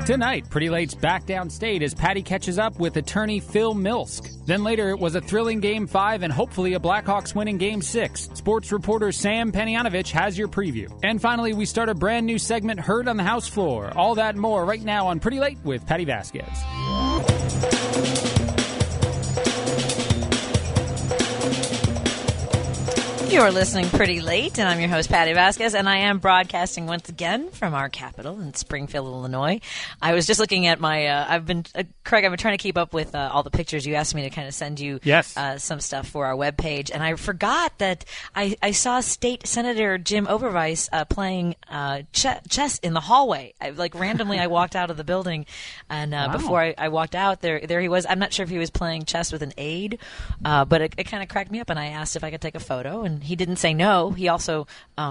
Tonight, Pretty Late's back downstate as Patty catches up with attorney Phil Milsk. Then later, it was a thrilling Game 5 and hopefully a Blackhawks win in Game 6. Sports reporter Sam Penianovich has your preview. And finally, we start a brand new segment, Heard on the House Floor. All that and more right now on Pretty Late with Patty Vasquez. You're listening Pretty Late, and I'm your host, Patty Vasquez, and I am broadcasting once again from our capital in Springfield, Illinois. I was just looking at my, Craig, I've been trying to keep up with all the pictures. You asked me to kind of send you some stuff for our webpage, and I forgot that I saw State Senator Jim Oberweis playing chess in the hallway. Randomly, I walked out of the building, and before I walked out, there he was. I'm not sure if he was playing chess with an aide, but it kind of cracked me up, and I asked if I could take a photo, and he didn't say no. He also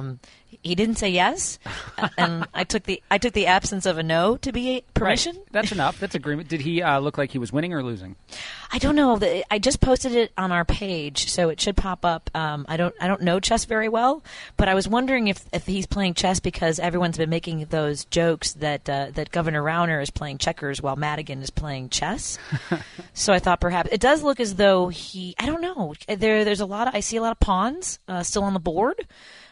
he didn't say yes, and I took the absence of a no to be permission. Right. That's enough. That's agreement. Did he look like he was winning or losing? I don't know. I just posted it on our page, so it should pop up. I don't know chess very well, but I was wondering if he's playing chess because everyone's been making those jokes that Governor Rauner is playing checkers while Madigan is playing chess. So I thought perhaps it does look as though he. I don't know. There's a lot of. I see a lot of pawns still on the board.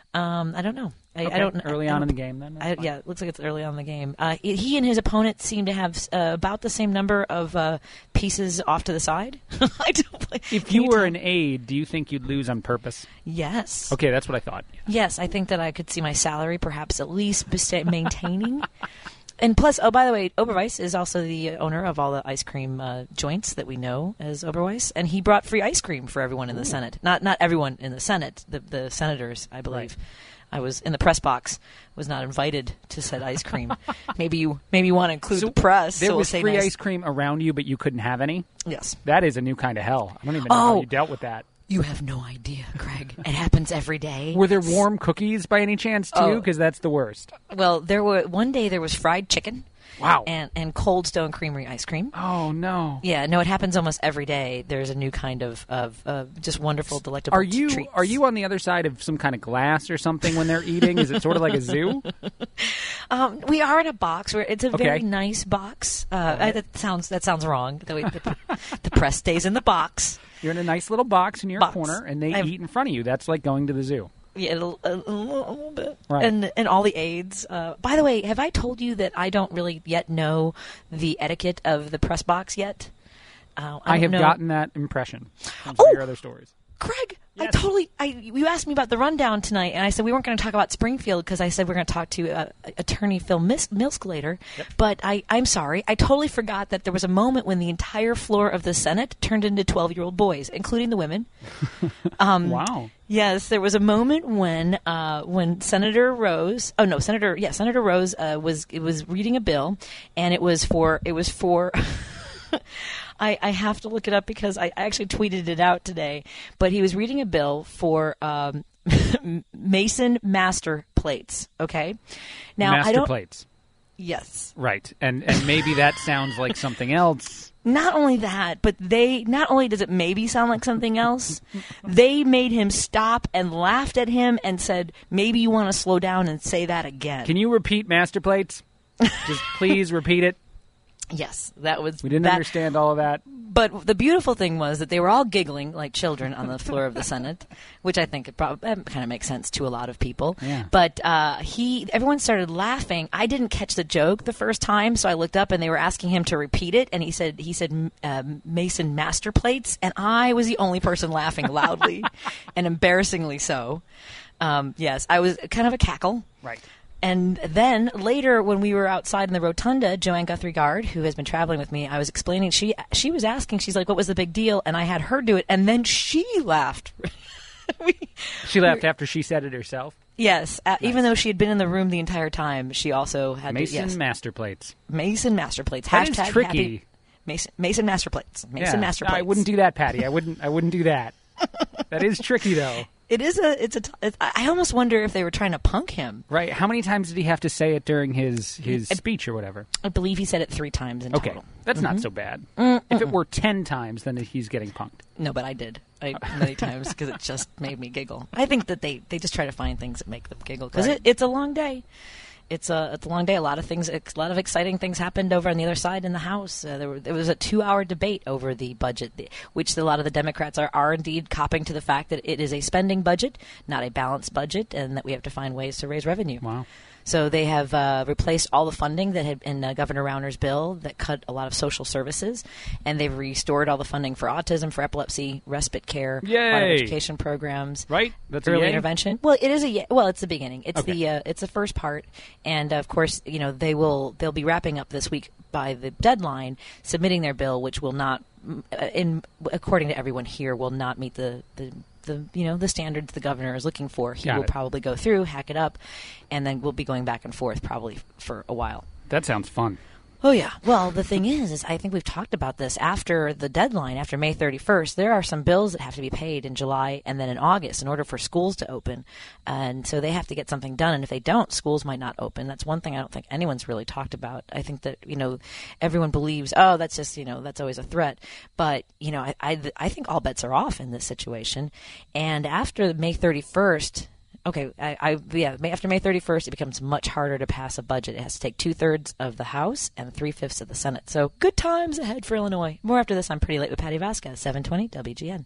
I don't know. I don't. Early on in the game, then. Yeah, it looks like it's early on in the game. He and his opponent seem to have about the same number of pieces off to the side. I don't play. If you were an aide, do you think you'd lose on purpose? Yes. Okay, that's what I thought. Yeah. Yes, I think that I could see my salary perhaps at least maintaining. And plus, oh, by the way, Oberweis is also the owner of all the ice cream joints that we know as Oberweis, and he brought free ice cream for everyone in the Senate. Not everyone in the Senate, the senators, I believe. Right. I was in the press box, was not invited to said ice cream. maybe you want to include the press. There was free ice cream around you, but you couldn't have any? Yes. That is a new kind of hell. I don't even know how you dealt with that. You have no idea, Craig. It happens every day. Were there warm cookies by any chance, too? Because that's the worst. Well, one day there was fried chicken. Wow. And Cold Stone Creamery ice cream. Oh, no. Yeah, no, it happens almost every day. There's a new kind of just wonderful, delectable treats. Are you on the other side of some kind of glass or something when they're eating? Is it sort of like a zoo? We are in a box. It's a very nice box. That sounds wrong. The press stays in the box. You're in a nice little box in your corner, and they eat in front of you. That's like going to the zoo. Yeah, a little bit. Right. And all the aides. By the way, have I told you that I don't really yet know the etiquette of the press box yet? I have gotten that impression from some of your other stories. Craig, yes. You asked me about the rundown tonight, and I said we weren't going to talk about Springfield because I said we're going to talk to attorney Phil Milsk later. Yep. But I'm sorry. I totally forgot that there was a moment when the entire floor of the Senate turned into 12-year-old boys, including the women. Wow. Yes, there was a moment when Senator Rose. Oh no, Senator Rose was reading a bill, and it was for. I have to look it up because I actually tweeted it out today. But he was reading a bill for Mason master plates. Okay, now master plates. Yes. Right, and maybe that sounds like something else. Not only that, but not only does it maybe sound like something else, they made him stop and laughed at him and said, maybe you want to slow down and say that again. Can you repeat master plates? Just please repeat it. Yes, that was. We didn't understand all of that. But the beautiful thing was that they were all giggling like children on the floor of the Senate, which I think kind of makes sense to a lot of people. Yeah. But everyone started laughing. I didn't catch the joke the first time, so I looked up and they were asking him to repeat it, and he said Mason master plates, and I was the only person laughing loudly and embarrassingly so. Yes, I was kind of a cackle. Right. And then later, when we were outside in the rotunda, Joanne Guthrie-Gard, who has been traveling with me, I was explaining. She was asking. She's like, "What was the big deal?" And I had her do it, and then she laughed. She laughed after she said it herself. Yes, nice. Even though she had been in the room the entire time, she also had Mason master plates. Mason master plates. That is tricky. Mason master plates. Mason master plates. I wouldn't do that, Patty. I wouldn't do that. That is tricky, though. It is I almost wonder if they were trying to punk him. Right. How many times did he have to say it during his speech or whatever? I believe he said it 3 times in total. Okay. That's not so bad. If it were 10 times, then he's getting punked. No, but I did. Many times because it just made me giggle. I think that they just try to find things that make them giggle because it's a long day. it's a long day. A lot of exciting things happened over on the other side in the House. There was a 2-hour debate over the budget, which a lot of the Democrats are indeed copping to the fact that it is a spending budget, not a balanced budget, and that we have to find ways to raise revenue. Wow. So they have replaced all the funding that had in Governor Rauner's bill that cut a lot of social services, and they've restored all the funding for autism, for epilepsy, respite care, a lot of education programs, right? That's early a intervention. Well, it is it's the beginning. It's okay. It's the first part, and of course, they'll be wrapping up this week by the deadline, submitting their bill, which will not, according to everyone here, will not meet the standards the governor is looking for. He will probably go through, hack it up, and then we'll be going back and forth probably for a while. That sounds fun. Oh, yeah. Well, the thing is I think we've talked about this. After the deadline, after May 31st, there are some bills that have to be paid in July and then in August in order for schools to open. And so they have to get something done. And if they don't, schools might not open. That's one thing I don't think anyone's really talked about. I think that, everyone believes, that's just, that's always a threat. But, I think all bets are off in this situation. And after May 31st, after May 31st, it becomes much harder to pass a budget. It has to take 2/3 of the House and 3/5 of the Senate. So good times ahead for Illinois. More after this. I'm Pretty Late with Patty Vasquez, 720 WGN.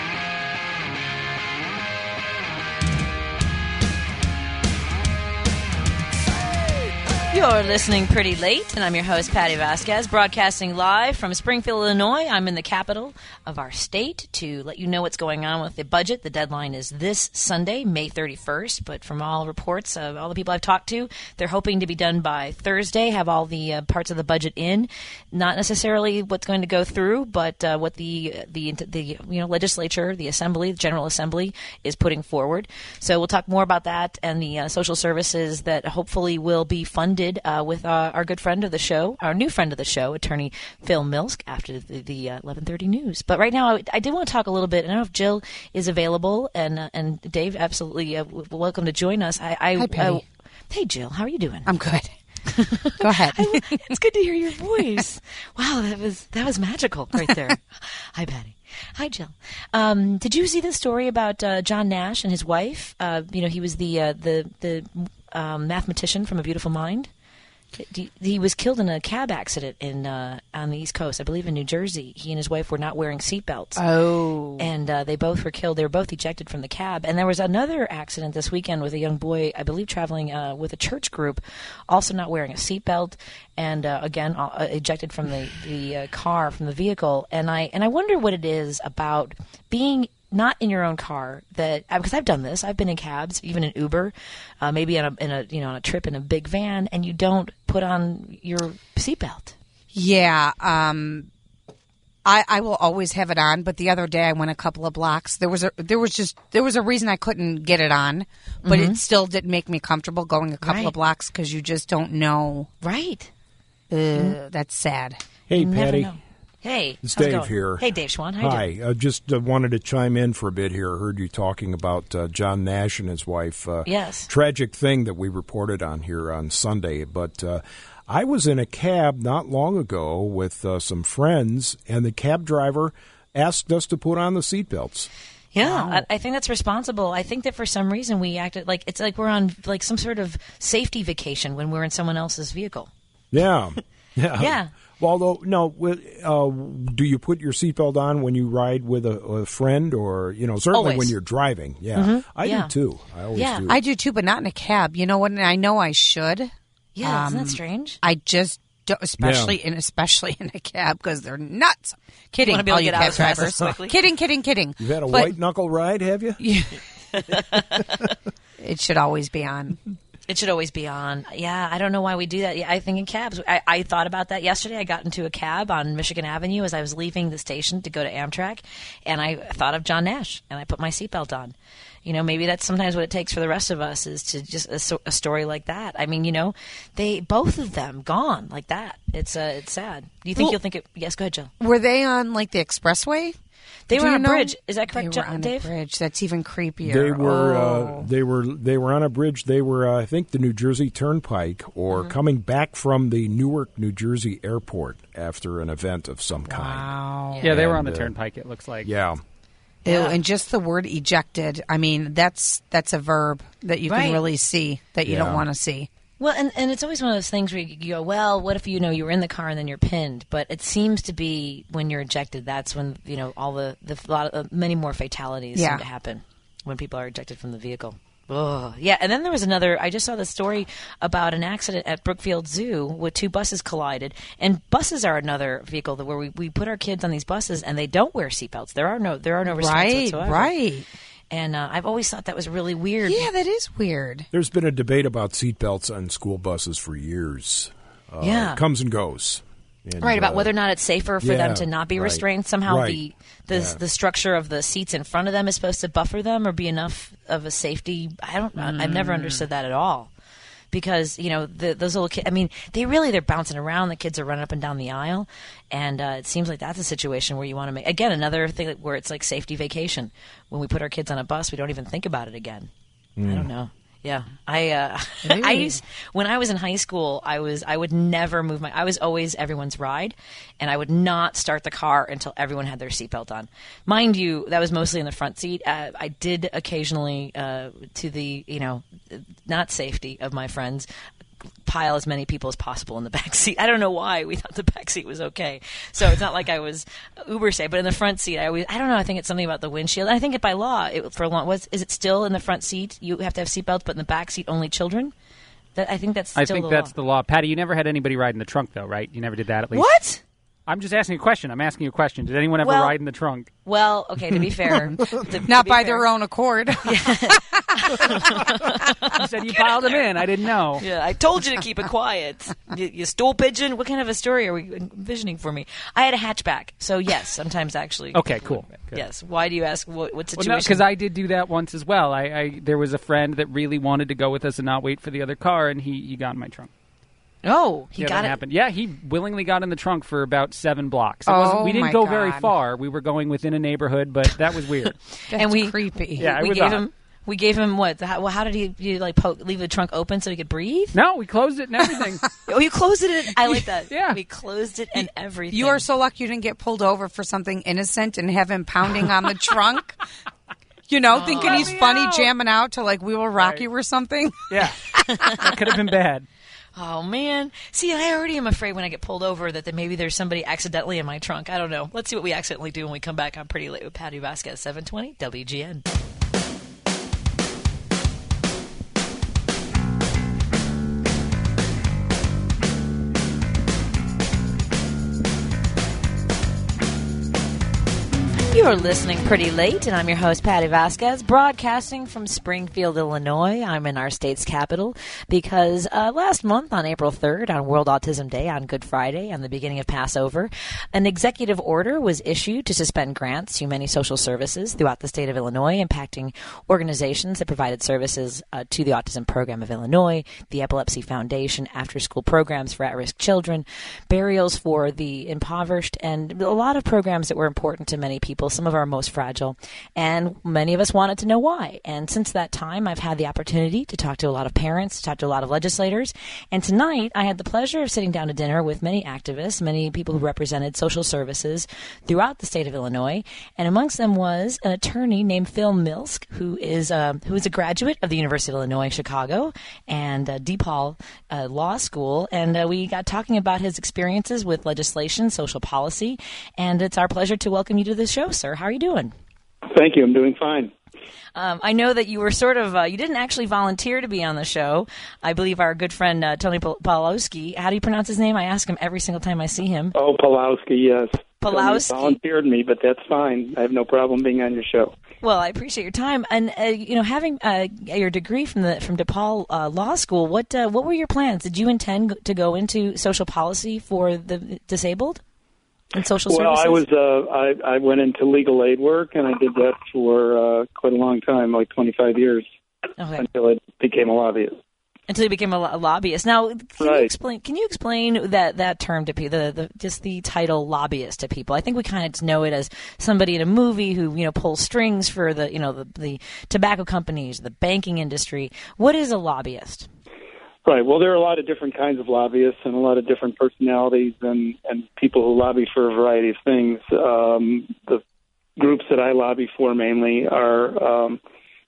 You're listening Pretty Late, and I'm your host, Patty Vasquez, broadcasting live from Springfield, Illinois. I'm in the capital of our state to let you know what's going on with the budget. The deadline is this Sunday, May 31st, but from all reports of all the people I've talked to, they're hoping to be done by Thursday, have all the parts of the budget in. Not necessarily what's going to go through, but what the legislature, the Assembly, the General Assembly is putting forward. So we'll talk more about that and the social services that hopefully will be funded with our good friend of the show, our new friend of the show, Attorney Phil Milsk, after the 11:30 news. But right now, I did want to talk a little bit. I don't know if Jill is available, and Dave, absolutely welcome to join us. Hi, Patty. Hey, Jill, how are you doing? I'm good. Go ahead. It's good to hear your voice. Wow, that was magical right there. Hi, Patty. Hi, Jill. Did you see the story about John Nash and his wife? He was the mathematician from A Beautiful Mind. He was killed in a cab accident on the East Coast, I believe in New Jersey. He and his wife were not wearing seatbelts. Oh. And they both were killed. They were both ejected from the cab. And there was another accident this weekend with a young boy, I believe traveling with a church group, also not wearing a seatbelt, and again ejected from the car, from the vehicle. And I wonder what it is about being not in your own car, that because I've done this. I've been in cabs, even in Uber, maybe on a trip in a big van, and you don't put on your seatbelt. Yeah, I will always have it on. But the other day I went a couple of blocks. There was a reason I couldn't get it on, but it still didn't make me comfortable going a couple of blocks because you just don't know. Right. That's sad. Hey, Patty. Hey, it's Dave here. Hey, Dave Schwan. Hi. I just wanted to chime in for a bit here. I heard you talking about John Nash and his wife. Yes. Tragic thing that we reported on here on Sunday. But I was in a cab not long ago with some friends, and the cab driver asked us to put on the seatbelts. Yeah, Wow. I think that's responsible. I think that for some reason we acted like it's like we're on like some sort of safety vacation when we're in someone else's vehicle. Yeah. Yeah. Well, do you put your seatbelt on when you ride with a friend, or certainly Always. when you're driving? Yeah, I do too. I always do. I do too, but not in a cab. You know what? I know I should. Yeah, isn't that strange? I just don't, especially in a cab because they're nuts. Kidding, You want to be able all to you get out cab as fast as drivers. quickly? Kidding. You've had a white knuckle ride, have you? It should always be on. It should always be on. Yeah, I don't know why we do that. Yeah, I think in cabs. I thought about that yesterday. I got into a cab on Michigan Avenue as I was leaving the station to go to Amtrak, and I thought of John Nash, and I put my seatbelt on. Maybe that's sometimes what it takes for the rest of us is to just a story like that. I mean, they both of them gone like that. It's sad. Do you think you'll think it? Yes, go ahead, Jill. Were they on like the expressway? They were on a bridge. Is that correct, They were on Dave? a bridge. That's even creepier. They were on a bridge. They were, I think, the New Jersey Turnpike, or coming back from the Newark, New Jersey airport after an event of some kind. Wow. Yeah, they were on the turnpike, it looks like. Yeah. Ew, and just the word ejected. I mean, that's a verb that you can really see that you don't want to see. Well, and it's always one of those things where you go, well, what if you were in the car and then you're pinned? But it seems to be when you're ejected, that's when all many more fatalities seem to happen when people are ejected from the vehicle. Oh, yeah. And then there was another, I just saw the story about an accident at Brookfield Zoo with 2 buses collided. And buses are another vehicle where we put our kids on these buses and they don't wear seatbelts. There are no restraints whatsoever. Right. And I've always thought that was really weird. Yeah, that is weird. There's been a debate about seatbelts on school buses for years. It comes and goes. And, right, about whether or not it's safer for them to not be restrained. Somehow the structure of the seats in front of them is supposed to buffer them or be enough of a safety. I don't know. I've never understood that at all. Because, those little kids, I mean, they're bouncing around. The kids are running up and down the aisle. And it seems like that's a situation where you want to make, again, another thing where it's like safety vacation. When we put our kids on a bus, we don't even think about it again. I don't know. Yeah, when I was in high school, I would never move I was always everyone's ride, and I would not start the car until everyone had their seatbelt on. Mind you, that was mostly in the front seat. I did occasionally, to the not safety of my friends, pile as many people as possible in the back seat. I don't know why we thought the back seat was okay. So it's not like I was uber safe, but in the front seat, I don't know. I think it's something about the windshield. I think by law, is it still in the front seat? You have to have seatbelts, but in the back seat, only children? I think that's the law. Patty, you never had anybody ride in the trunk, though, right? You never did that, at least. What? I'm just asking a question. Did anyone ever ride in the trunk? Well, okay, to be fair. Not by their own accord. You said you piled them in. I didn't know. Yeah, I told you to keep it quiet. You stool pigeon? What kind of a story are we envisioning for me? I had a hatchback, so yes, sometimes actually. Okay, cool. Good. Yes. Why do you ask? What situation? Well, no, because I did do that once as well. There was a friend that really wanted to go with us and not wait for the other car, and he got in my trunk. Oh, he got it. Happened. Yeah, he willingly got in the trunk for about 7 blocks. We didn't go very far. We were going within a neighborhood, but that was weird. That's creepy. Yeah, we gave him what? How did he leave the trunk open so he could breathe? No, we closed it and everything. Oh, you closed it? I like that. Yeah. We closed it and everything. You are so lucky you didn't get pulled over for something innocent and have him pounding on the trunk. Thinking he's funny, jamming out to like We Will Rock You or something. Yeah, that could have been bad. Oh, man. See, I already am afraid when I get pulled over that maybe there's somebody accidentally in my trunk. I don't know. Let's see what we accidentally do when we come back on Pretty Late with Patty Vasquez, 720 WGN. You are listening Pretty Late, and I'm your host, Patty Vasquez, broadcasting from Springfield, Illinois. I'm in our state's capital because last month on April 3rd, on World Autism Day, on Good Friday, on the beginning of Passover, an executive order was issued to suspend grants to many social services throughout the state of Illinois, impacting organizations that provided services to the Autism Program of Illinois, the Epilepsy Foundation, after-school programs for at-risk children, burials for the impoverished, and a lot of programs that were important to many people, some of our most fragile, and many of us wanted to know why. And since that time, I've had the opportunity to talk to a lot of parents, to talk to a lot of legislators, and tonight I had the pleasure of sitting down to dinner with many activists, many people who represented social services throughout the state of Illinois, and amongst them was an attorney named Phil Milsk, who is a graduate of the University of Illinois Chicago and DePaul Law School, and we got talking about his experiences with legislation, social policy, and it's our pleasure to welcome you to the show, sir. How are you doing? Thank you. I'm doing fine. I know that you were sort of, you didn't actually volunteer to be on the show. I believe our good friend Tony Pawlowski, how do you pronounce his name? I ask him every single time I see him. Oh, Pawlowski, yes. Pawlowski. Tony volunteered me, but that's fine. I have no problem being on your show. Well, I appreciate your time. And, having your degree from DePaul Law School, what were your plans? Did you intend to go into social policy for the disabled? And social services? I went into legal aid work, and I did that for quite a long time, like 25 years, until I became a lobbyist. Until you became a lobbyist. Now, can you explain that term to people, just the title lobbyist to people? I think we kind of know it as somebody in a movie who pulls strings for the tobacco companies, the banking industry. What is a lobbyist? Right. Well, there are a lot of different kinds of lobbyists and a lot of different personalities and people who lobby for a variety of things. The groups that I lobby for mainly are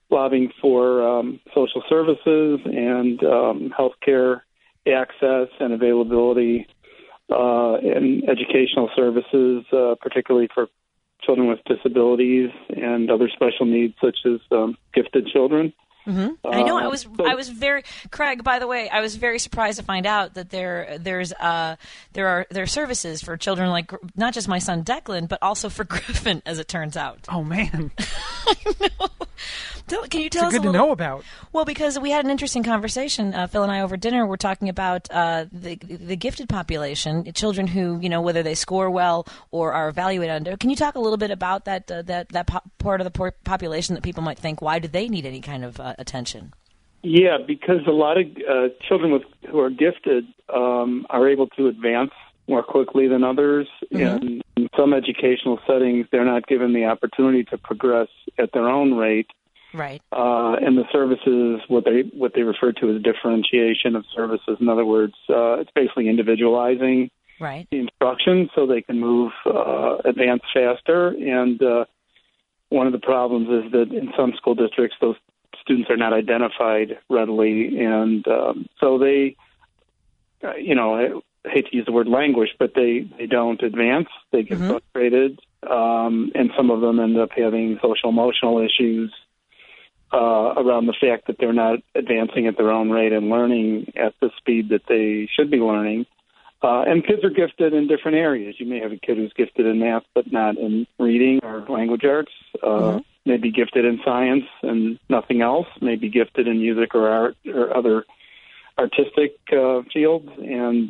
lobbying for social services and healthcare access and availability and educational services, particularly for children with disabilities and other special needs, such as gifted children. Mm-hmm. I know. I was very, Craig. By the way, I was very surprised to find out that there are services for children like not just my son Declan, but also for Griffin, as it turns out. Oh man, I know. Can you tell us? It's good to know about. Well, because we had an interesting conversation, Phil and I over dinner. We're talking about the gifted population, children who whether they score well or are evaluated under. Can you talk a little bit about that part of the population that people might think, why do they need any kind of attention? Yeah, because a lot of children who are gifted are able to advance more quickly than others. Mm-hmm. In some educational settings, they're not given the opportunity to progress at their own rate. Right. And the services, what they refer to as differentiation of services. In other words, it's basically individualizing the instruction so they can advance faster. And one of the problems is that in some school districts, those students are not identified readily, and so they, I hate to use the word languish, but they don't advance. They get frustrated, and some of them end up having social-emotional issues around the fact that they're not advancing at their own rate and learning at the speed that they should be learning. And kids are gifted in different areas. You may have a kid who's gifted in math but not in reading or language arts. Maybe gifted in science and nothing else. Maybe gifted in music or art or other artistic fields. And,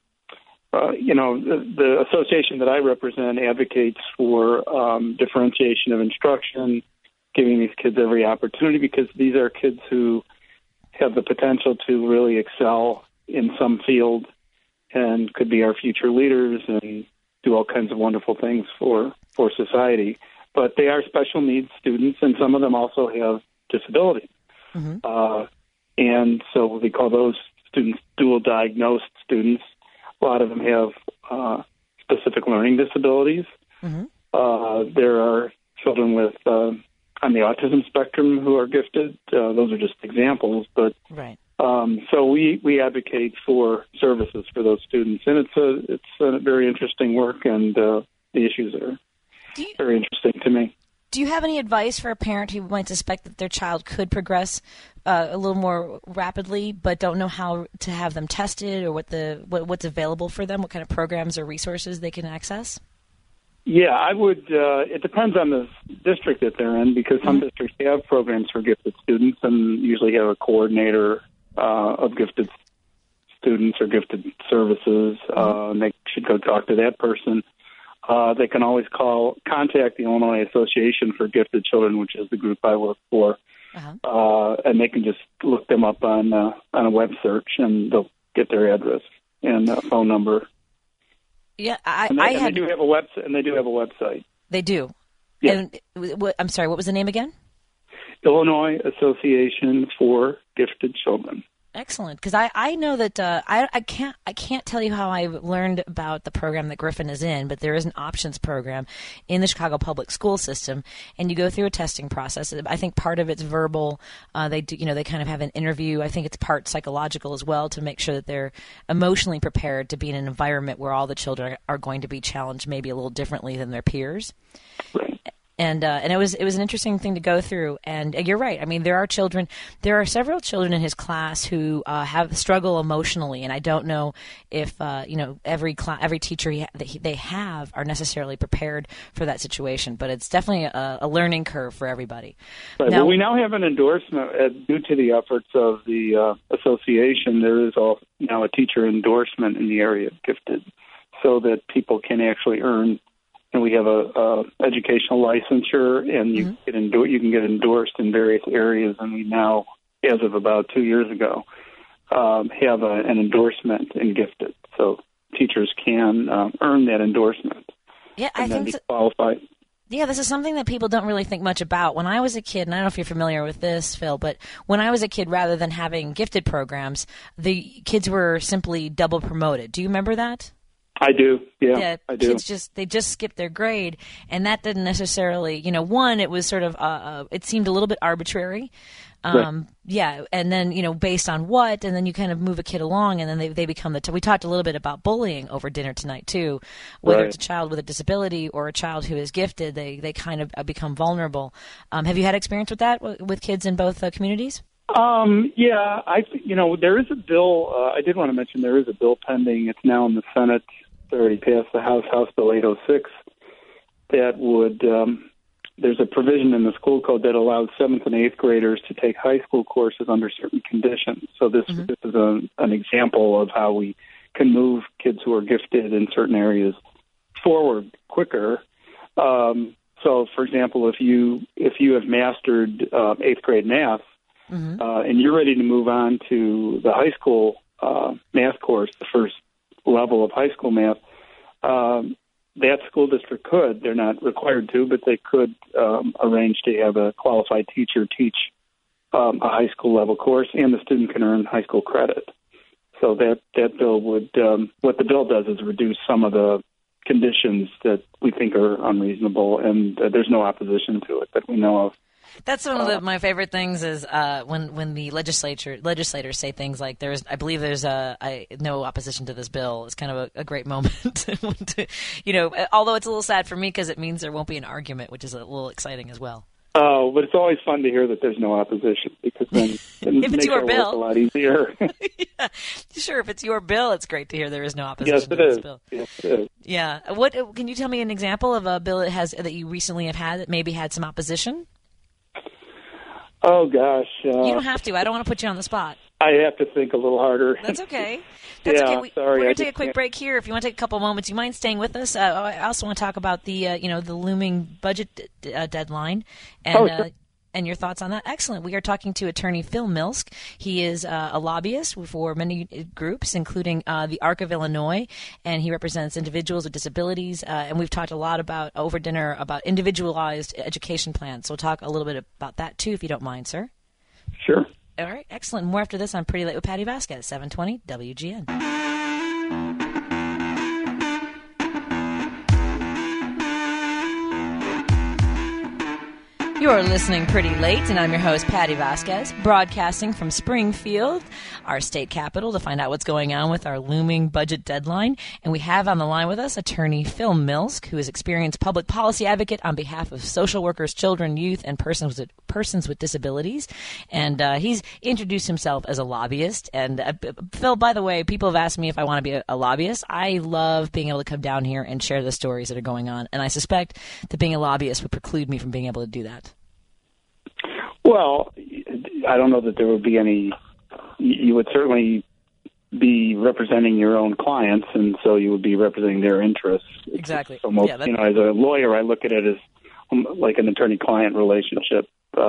the association that I represent advocates for differentiation of instruction, giving these kids every opportunity, because these are kids who have the potential to really excel in some field and could be our future leaders and do all kinds of wonderful things for society. But they are special needs students, and some of them also have disabilities. Mm-hmm. And so we call those students dual diagnosed students. A lot of them have specific learning disabilities. Mm-hmm. There are children with on the autism spectrum who are gifted. Those are just examples, but so we advocate for services for those students, and it's a very interesting work, and the issues are very interesting to me. Do you have any advice for a parent who might suspect that their child could progress a little more rapidly, but don't know how to have them tested or what's available for them? What kind of programs or resources they can access? Yeah, I would. It depends on the district that they're in, because some districts have programs for gifted students and usually have a coordinator of gifted students or gifted services. And they should go talk to that person. They can always contact the Illinois Association for Gifted Children, which is the group I work for, and they can just look them up on a web search, and they'll get their address and phone number. Yeah, they do have a website. And they do have a website. They do. Yeah. And I'm sorry. What was the name again? Illinois Association for Gifted Children. Excellent, because I know that I can't tell you how I learned about the program that Griffin is in, but there is an options program in the Chicago public school system, and you go through a testing process. I think part of it's verbal. They kind of have an interview. I think it's part psychological as well, to make sure that they're emotionally prepared to be in an environment where all the children are going to be challenged maybe a little differently than their peers. Right. And it was an interesting thing to go through. And you're right. I mean, there are several children in his class who have struggle emotionally, and I don't know if every teacher they have are necessarily prepared for that situation. But it's definitely a learning curve for everybody. Right. Well, we now have an endorsement due to the efforts of the association. There is now a teacher endorsement in the area of gifted, so that people can actually earn. And we have a educational licensure, and you can get endorsed in various areas. And we now, as of about 2 years ago, have an endorsement in gifted, so teachers can earn that endorsement. Yeah, I think qualified. Yeah, this is something that people don't really think much about. When I was a kid, and I don't know if you're familiar with this, Phil, but when I was a kid, rather than having gifted programs, the kids were simply double promoted. Do you remember that? I do. Yeah, I do. Kids they just skipped their grade, and that didn't necessarily, one, it was sort of, it seemed a little bit arbitrary. Right. Yeah, and then, based on what, and then you kind of move a kid along, and then they become we talked a little bit about bullying over dinner tonight, too. Whether it's a child with a disability or a child who is gifted, they kind of become vulnerable. Have you had experience with that, with kids in both communities? Yeah, there is a bill, I did want to mention there is a bill pending. It's now in the Senate. It's already passed the House Bill 806 that would, there's a provision in the school code that allows 7th and 8th graders to take high school courses under certain conditions. So this is an example of how we can move kids who are gifted in certain areas forward quicker. So, for example, if you have mastered 8th grade math, and you're ready to move on to the high school math course, the first level of high school math, that school district could, they're not required to, but they could arrange to have a qualified teacher teach a high school level course, and the student can earn high school credit. So that bill would, what the bill does is reduce some of the conditions that we think are unreasonable, and there's no opposition to it that we know of. That's one of my favorite things is when the legislators say things like I believe there's no opposition to this bill. It's kind of a great moment. Although it's a little sad for me because it means there won't be an argument, which is a little exciting as well. Oh, but it's always fun to hear that there's no opposition because then it makes our work a lot easier. Yeah. Sure, if it's your bill, it's great to hear there is no opposition to this bill. Yes, it is. Yeah. What can you tell me an example of a bill that you recently have had that maybe had some opposition? Oh, gosh. You don't have to. I don't want to put you on the spot. I have to think a little harder. That's okay. Okay. We're going to take a quick break here. If you want to take a couple moments, you mind staying with us? I also want to talk about the looming budget deadline and your thoughts on that. Excellent. We are talking to attorney Phil Milsk. He is a lobbyist for many groups, including the ARC of Illinois, and he represents individuals with disabilities. And we've talked a lot about over dinner about individualized education plans. So we'll talk a little bit about that too, if you don't mind, sir. Sure. All right. Excellent. More after this on Pretty Late with Patty Vasquez, 720 WGN. You're listening Pretty Late, and I'm your host, Patty Vasquez, broadcasting from Springfield, our state capital, to find out what's going on with our looming budget deadline. And we have on the line with us attorney Phil Milsk, who is experienced public policy advocate on behalf of social workers, children, youth, and persons with disabilities. And he's introduced himself as a lobbyist. And Phil, by the way, people have asked me if I want to be a lobbyist. I love being able to come down here and share the stories that are going on. And I suspect that being a lobbyist would preclude me from being able to do that. Well, I don't know that there would be any. You would certainly be representing your own clients, and so you would be representing their interests. Exactly. So most, as a lawyer, I look at it as like an attorney-client relationship.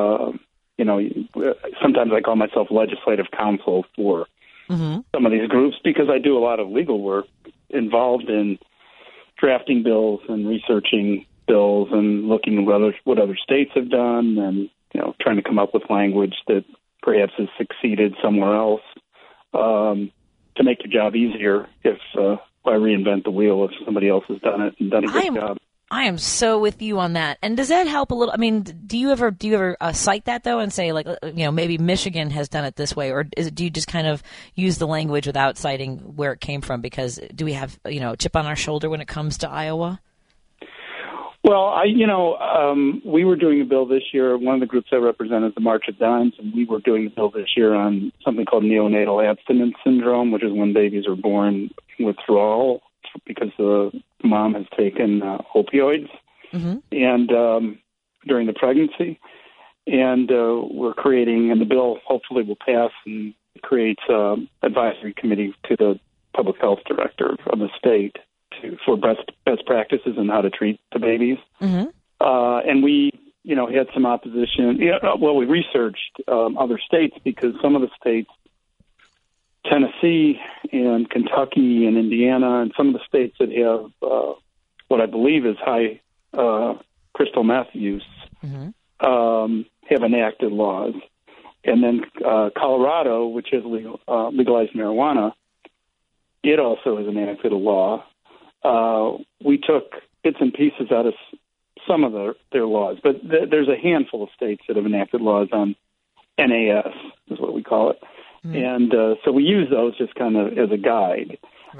Sometimes I call myself legislative counsel for some of these groups because I do a lot of legal work involved in drafting bills and researching bills and looking at what other states have done and trying to come up with language that perhaps has succeeded somewhere else to make your job easier if I reinvent the wheel if somebody else has done it and done a good job. I am so with you on that. And does that help a little? I mean, do you ever cite that though and say maybe Michigan has done it this way, or do you just kind of use the language without citing where it came from? Because do we have a chip on our shoulder when it comes to Iowa? Well, we were doing a bill this year. One of the groups I represent is the March of Dimes, and we were doing a bill this year on something called neonatal abstinence syndrome, which is when babies are born with withdrawal because the mom has taken opioids and during the pregnancy. And we're creating, and the bill hopefully will pass and creates an advisory committee to the public health director of the state for best practices and how to treat the babies. And we, had some opposition. We researched other states because some of the states, Tennessee and Kentucky and Indiana, and some of the states that have what I believe is high crystal meth use have enacted laws. And then Colorado, which has legalized marijuana, it also has enacted a law. we took bits and pieces out of some of their laws. But there's a handful of states that have enacted laws on NAS, is what we call it. And so we use those just kind of as a guide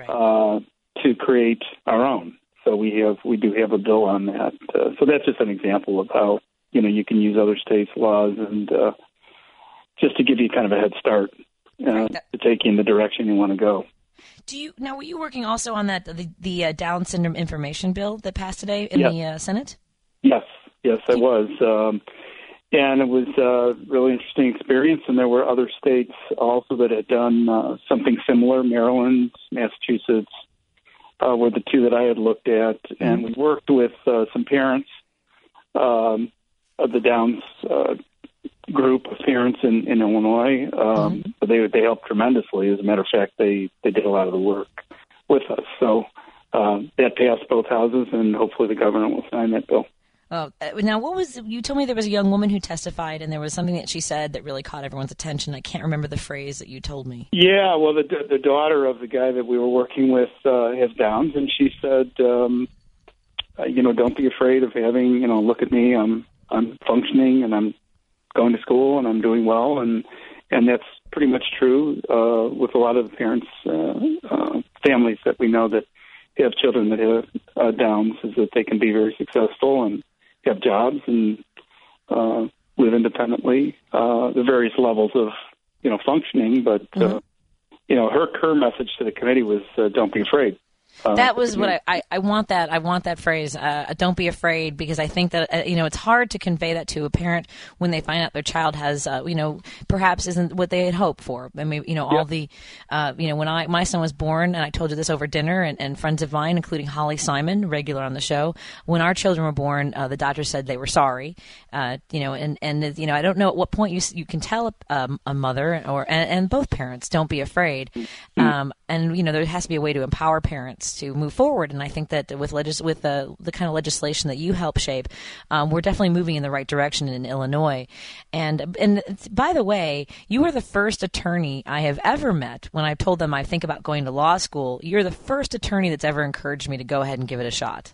to create our own. So we do have a bill on that. So that's just an example of how, you can use other states' laws and just to give you kind of a head start to take you in the direction you want to go. Were you working also on that the Down syndrome information bill that passed today in the Senate? Yes, I was. And it was a really interesting experience, and there were other states also that had done something similar. Maryland, Massachusetts were the two that I had looked at, and we worked with some parents of the Downs group of parents in Illinois. They helped tremendously. As a matter of fact, they did a lot of the work with us. So that passed both houses, and hopefully the governor will sign that bill. Oh, now, you told me there was a young woman who testified, and there was something that she said that really caught everyone's attention. I can't remember the phrase that you told me. Yeah, well, the daughter of the guy that we were working with has Downs, and she said, don't be afraid of having, look at me, I'm functioning, and I'm going to school, and I'm doing well, and that's pretty much true with a lot of the parents, families that we know that have children that have Downs, is that they can be very successful and have jobs and live independently. The various levels of functioning, but her message to the committee was don't be afraid. That was what I want that. I want that phrase, don't be afraid, because I think that, it's hard to convey that to a parent when they find out their child has, perhaps isn't what they had hoped for. I mean, all the, when my son was born, and I told you this over dinner, and friends of mine, including Holly Simon, regular on the show, when our children were born, the doctor said they were sorry, I don't know at what point you can tell a mother and both parents, don't be afraid. And, there has to be a way to empower parents to move forward, and I think that with the kind of legislation that you help shape, we're definitely moving in the right direction in Illinois. And by the way, you are the first attorney I have ever met when I've told them I think about going to law school. You're the first attorney that's ever encouraged me to go ahead and give it a shot.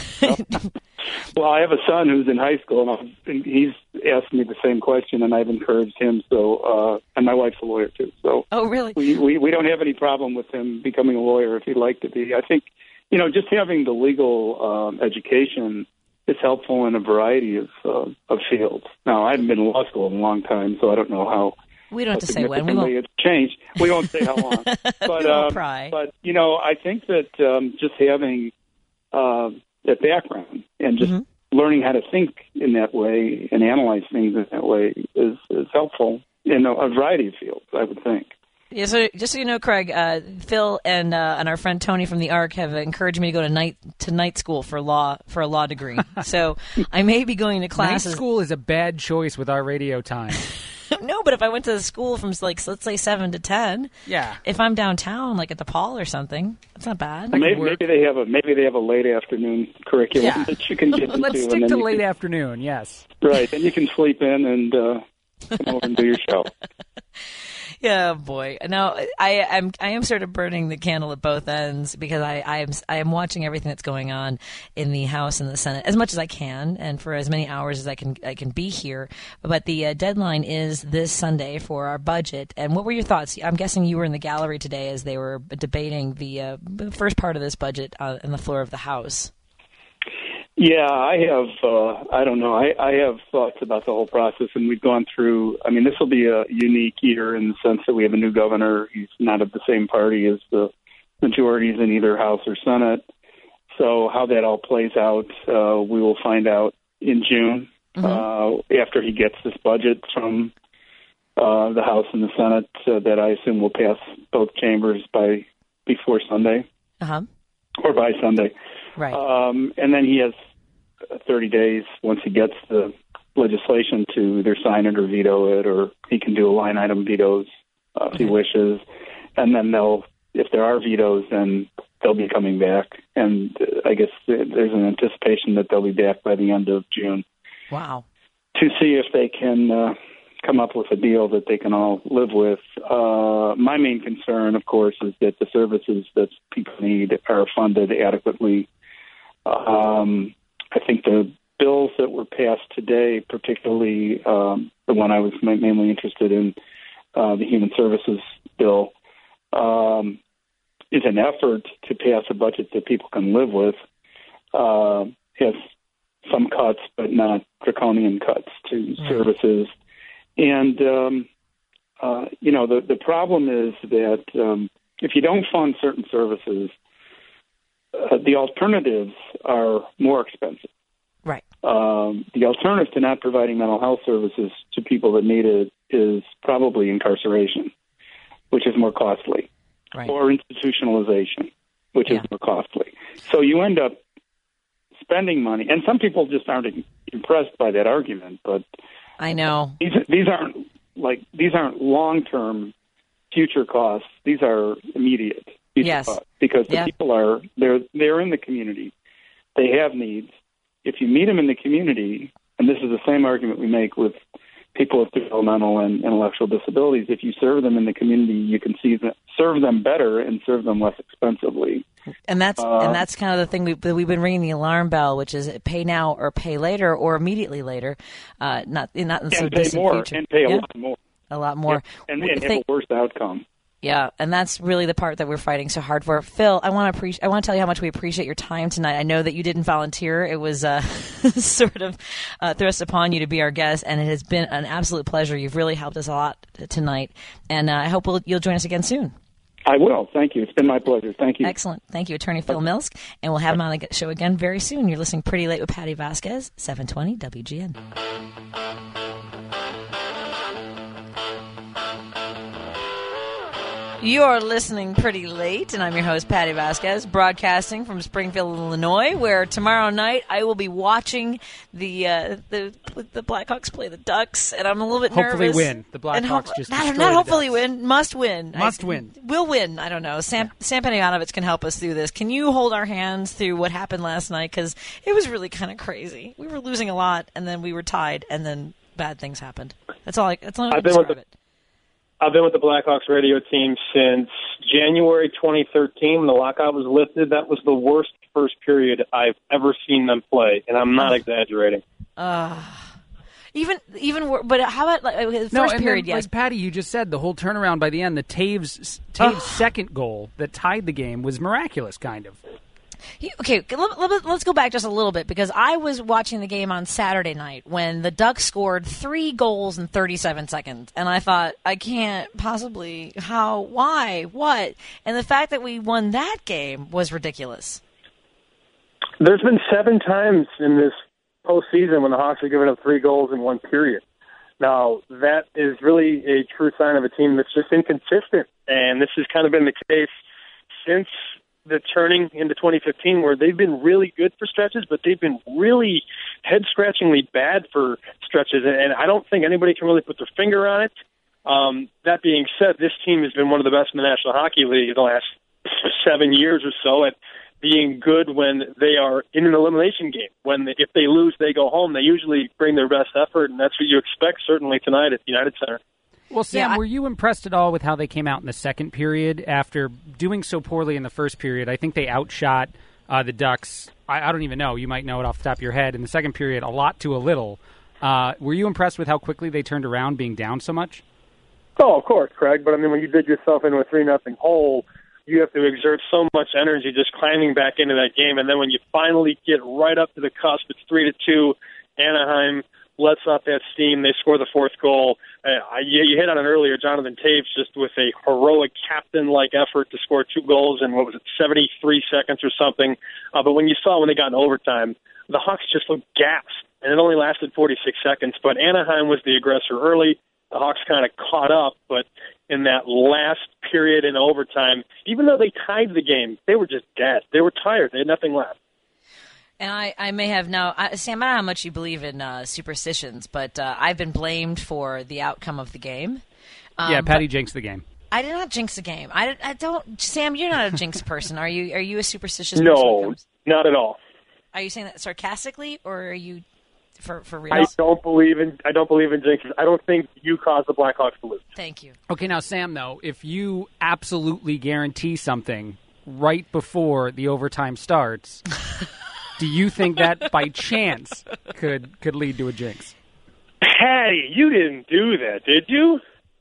Well, I have a son who's in high school, and he's asked me the same question, and I've encouraged him. So, and my wife's a lawyer too. So, oh, really? We don't have any problem with him becoming a lawyer if he'd like to be. I think, just having the legal education is helpful in a variety of fields. Now, I haven't been in law school in a long time, so I don't know how. We don't have to say when. We won't. It's changed. We won't say how long. But, we won't pry. But I think that just having that background and just learning how to think in that way and analyze things in that way is helpful in a variety of fields, I would think. Yeah, so just so you know, Craig, Phil and our friend Tony from the ARC have encouraged me to go to night school for a law degree. So I may be going to classes. Night school is a bad choice with our radio time. No, but if I went to the school from let's say 7 to 10, if I'm downtown, like at the Paul or something, that's not bad. Maybe they have a late afternoon curriculum that you can get into. Let's stick to late afternoon. Yes, right. Then you can sleep in and come over and do your show. Yeah, boy. Now I am sort of burning the candle at both ends, because I am watching everything that's going on in the House and the Senate as much as I can, and for as many hours as I can be here. But the deadline is this Sunday for our budget. And what were your thoughts? I'm guessing you were in the gallery today as they were debating the first part of this budget on the floor of the House. Yeah, I have, I don't know, I have thoughts about the whole process, and we've gone through, this will be a unique year in the sense that we have a new governor. He's not of the same party as the majorities in either House or Senate. So how that all plays out, we will find out in June, after he gets this budget from the House and the Senate that I assume will pass both chambers before Sunday, or by Sunday. Right. And then he has 30 days once he gets the legislation to either sign it or veto it, or he can do a line item vetoes if he wishes. And then if there are vetoes, then they'll be coming back. And I guess there's an anticipation that they'll be back by the end of June. Wow. To see if they can come up with a deal that they can all live with. My main concern, of course, is that the services that people need are funded adequately. I think the bills that were passed today, particularly the one I was mainly interested in, the Human Services bill, is an effort to pass a budget that people can live with. Has some cuts, but not draconian cuts to services. And, the problem is that if you don't fund certain services, the alternatives are more expensive. Right. The alternative to not providing mental health services to people that need it is probably incarceration, which is more costly, Right. or institutionalization, which is more costly. So you end up spending money, and some people just aren't impressed by that argument. But I know these aren't long-term future costs. These are immediate future costs because the people they're in the community. They have needs. If you meet them in the community, and this is the same argument we make with people with developmental and intellectual disabilities, if you serve them in the community, you can serve them better and serve them less expensively. And that's kind of the thing we've been ringing the alarm bell, which is pay now or pay later or immediately later, not in so distant future. And pay a lot more. A lot more. Yeah. And have a worse outcome. Yeah, and that's really the part that we're fighting so hard for. Phil, I want to tell you how much we appreciate your time tonight. I know that you didn't volunteer; it was sort of thrust upon you to be our guest, and it has been an absolute pleasure. You've really helped us a lot tonight, and I hope you'll join us again soon. I will. Thank you. It's been my pleasure. Thank you. Excellent. Thank you, Attorney Phil Milsk, and we'll have him on the show again very soon. You're listening Pretty Late with Patty Vasquez, 720 WGN. You're listening Pretty Late, and I'm your host, Patty Vasquez, broadcasting from Springfield, Illinois, where tomorrow night I will be watching the Blackhawks play the Ducks, and I'm a little bit hopefully nervous. Win. The Blackhawks just destroyed not hopefully the win, must win. Must win. We'll win. I don't know. Sam Penianovich can help us through this. Can you hold our hands through what happened last night? Because it was really kind of crazy. We were losing a lot, and then we were tied, and then bad things happened. That's all I can describe it. I've been with the Blackhawks radio team since January 2013 when the lockout was lifted. That was the worst first period I've ever seen them play, and I'm not exaggerating. But how about the first period? Yes, like Patty, you just said the whole turnaround by the end. The Taves second goal that tied the game was miraculous, kind of. Okay, let's go back just a little bit because I was watching the game on Saturday night when the Ducks scored 3 goals in 37 seconds, and I thought, I can't possibly, how, why, what? And the fact that we won that game was ridiculous. There's been 7 times in this postseason when the Hawks have given up 3 goals in one period. Now, that is really a true sign of a team that's just inconsistent, and this has kind of been the case since the turning into 2015, where they've been really good for stretches, but they've been really head-scratchingly bad for stretches, and I don't think anybody can really put their finger on it. That being said, this team has been one of the best in the National Hockey League in the last 7 years or so at being good when they are in an elimination game. If they lose, they go home. They usually bring their best effort, and that's what you expect, certainly tonight at the United Center. Well, Sam, were you impressed at all with how they came out in the second period after doing so poorly in the first period? I think they outshot the Ducks. I don't even know. You might know it off the top of your head. In the second period, a lot to a little. Were you impressed with how quickly they turned around being down so much? Oh, of course, Craig. But, I mean, when you dig yourself into a 3-0 hole, you have to exert so much energy just climbing back into that game. And then when you finally get right up to the cusp, it's 3-2, Anaheim lets off that steam. They score the 4th goal. You hit on it earlier, Jonathan Taves, just with a heroic captain-like effort to score 2 goals in, 73 seconds or something. But when you saw when they got in overtime, the Hawks just looked gassed, and it only lasted 46 seconds. But Anaheim was the aggressor early. The Hawks kind of caught up, but in that last period in overtime, even though they tied the game, they were just dead. They were tired. They had nothing left. And I may have now, Sam, I don't know how much you believe in superstitions, but I've been blamed for the outcome of the game. Patty jinxed the game. I did not jinx the game. I don't. Sam, you're not a jinx person, are you? Are you a superstitious person? No, not at all. Are you saying that sarcastically, or are you for real. I don't believe in jinxes. I don't think you caused the Blackhawks to lose. Thank you. Okay, now, Sam, though, if you absolutely guarantee something right before the overtime starts, do you think that by chance could lead to a jinx? Patty, you didn't do that, did you?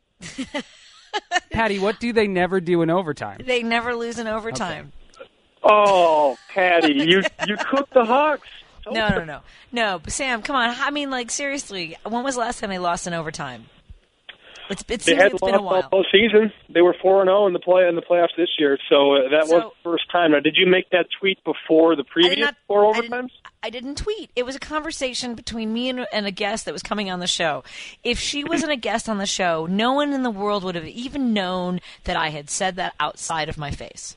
Patty, what do they never do in overtime? They never lose in overtime. Okay. Oh, Patty, you cooked the Hawks. No, Sam, come on. I mean, like, seriously, when was the last time they lost in overtime? It seems like it's been a while. All season. They were 4-0 in the playoffs this year, so that was the first time. Now, did you make that tweet before the previous 4 overtimes? I didn't tweet. It was a conversation between me and a guest that was coming on the show. If she wasn't a guest on the show, no one in the world would have even known that I had said that outside of my face.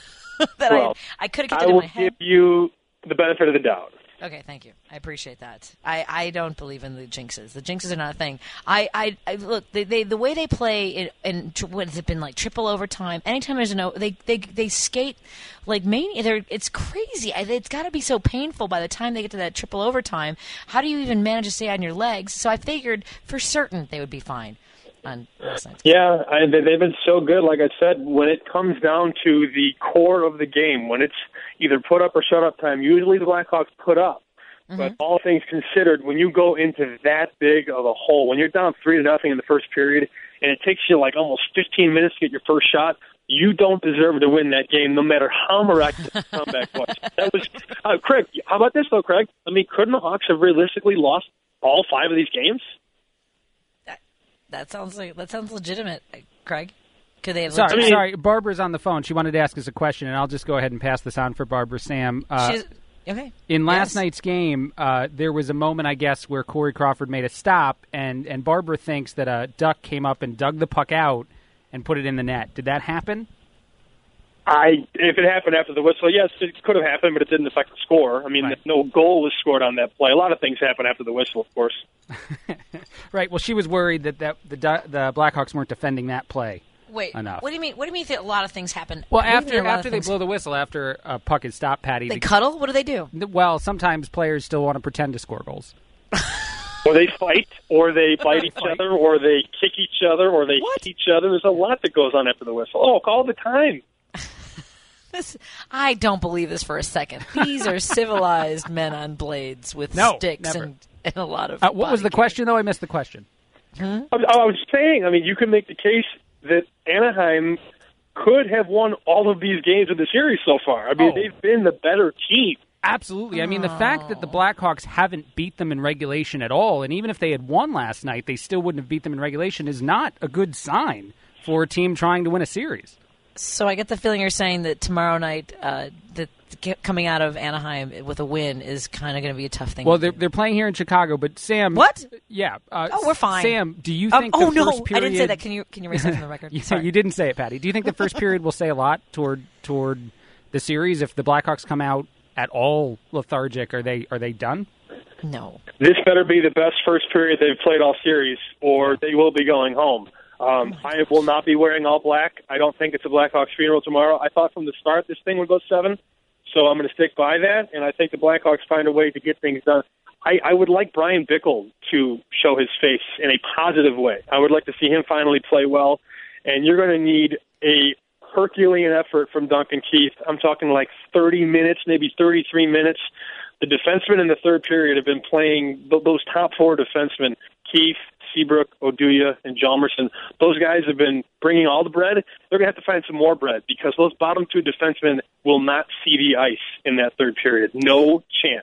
I could have kept it in my head. I will give you the benefit of the doubt. Okay, thank you. I appreciate that. I don't believe in the jinxes. The jinxes are not a thing. I look, the way they play in what has it been, like triple overtime? Anytime there's they skate like mania. It's crazy. It's got to be so painful by the time they get to that triple overtime. How do you even manage to stay on your legs? So I figured for certain they would be fine. Yeah, they've been so good. Like I said, when it comes down to the core of the game, when it's either put up or shut up time, usually the Blackhawks put up. Mm-hmm. But all things considered, when you go into that big of a hole, when you're down 3-0 in the first period, and it takes you like almost 15 minutes to get your first shot, you don't deserve to win that game, no matter how miraculous the comeback was. That was Craig. How about this though, Craig? I mean, couldn't the Hawks have realistically lost all 5 of these games? That sounds legitimate, Craig. Could they have? Sorry. Barbara's on the phone. She wanted to ask us a question, and I'll just go ahead and pass this on for Barbara. Sam, okay. In last night's game, there was a moment, I guess, where Corey Crawford made a stop, and Barbara thinks that a duck came up and dug the puck out and put it in the net. Did that happen? If it happened after the whistle, yes, it could have happened, but it didn't affect the score. I mean, right. No goal was scored on that play. A lot of things happen after the whistle, of course. Right. Well, she was worried that the Blackhawks weren't defending that play. Wait, enough. What do you mean? What do you mean that a lot of things happen? Well, after they blow the whistle, after a puck is stopped, Patty, they cuddle. What do they do? Well, sometimes players still want to pretend to score goals. Or they fight, or they bite each other, or they kick each other, or they hit each other. There's a lot that goes on after the whistle. Oh, all the time. I don't believe this for a second. These are civilized men on blades with sticks and a lot of. What was the question, though? I missed the question. I was saying, I mean, you can make the case that Anaheim could have won all of these games of the series so far. I mean, they've been the better team. Absolutely. I mean, the fact that the Blackhawks haven't beat them in regulation at all, and even if they had won last night, they still wouldn't have beat them in regulation, is not a good sign for a team trying to win a series. So I get the feeling you're saying that tomorrow night, coming out of Anaheim with a win is kind of going to be a tough thing. Well, they're playing here in Chicago, but Sam, what? Yeah. We're fine. Sam, do you think? First period, I didn't say that. Can you erase that from the record? You didn't say it, Patty. Do you think the first period will say a lot toward the series if the Blackhawks come out at all lethargic? Are they done? No. This better be the best first period they've played all series, or they will be going home. I will not be wearing all black. I don't think it's a Blackhawks funeral tomorrow. I thought from the start this thing would go 7, so I'm going to stick by that, and I think the Blackhawks find a way to get things done. I would like Brian Bickle to show his face in a positive way. I would like to see him finally play well, and you're going to need a Herculean effort from Duncan Keith. I'm talking like 30 minutes, maybe 33 minutes. The defensemen in the third period have been playing those top 4 defensemen, Keith, Seabrook, Oduya, and Hjalmarsson. Those guys have been bringing all the bread. They're going to have to find some more bread because those bottom 2 defensemen will not see the ice in that third period. No chance.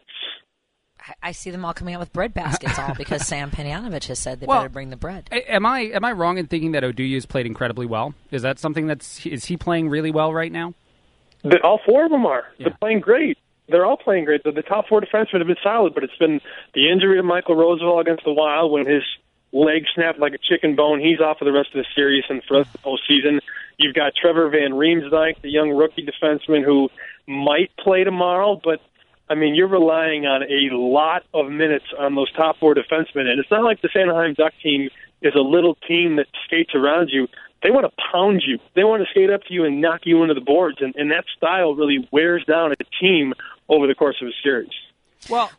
I see them all coming out with bread baskets all because Sam Penianovich has said they better bring the bread. Am I wrong in thinking that Oduya has played incredibly well? Is that something is he playing really well right now? All 4 of them are. Yeah. They're playing great. They're all playing great. The top 4 defensemen have been solid, but it's been the injury of Michael Roosevelt against the Wild when his leg snapped like a chicken bone. He's off for the rest of the series and for the rest of the postseason. You've got Trevor Van Riemsdyk, the young rookie defenseman who might play tomorrow, but I mean, you're relying on a lot of minutes on those top 4 defensemen, and it's not like the Anaheim Duck team is a little team that skates around you. They want to pound you. They want to skate up to you and knock you into the boards, and that style really wears down a team over the course of a series. Well,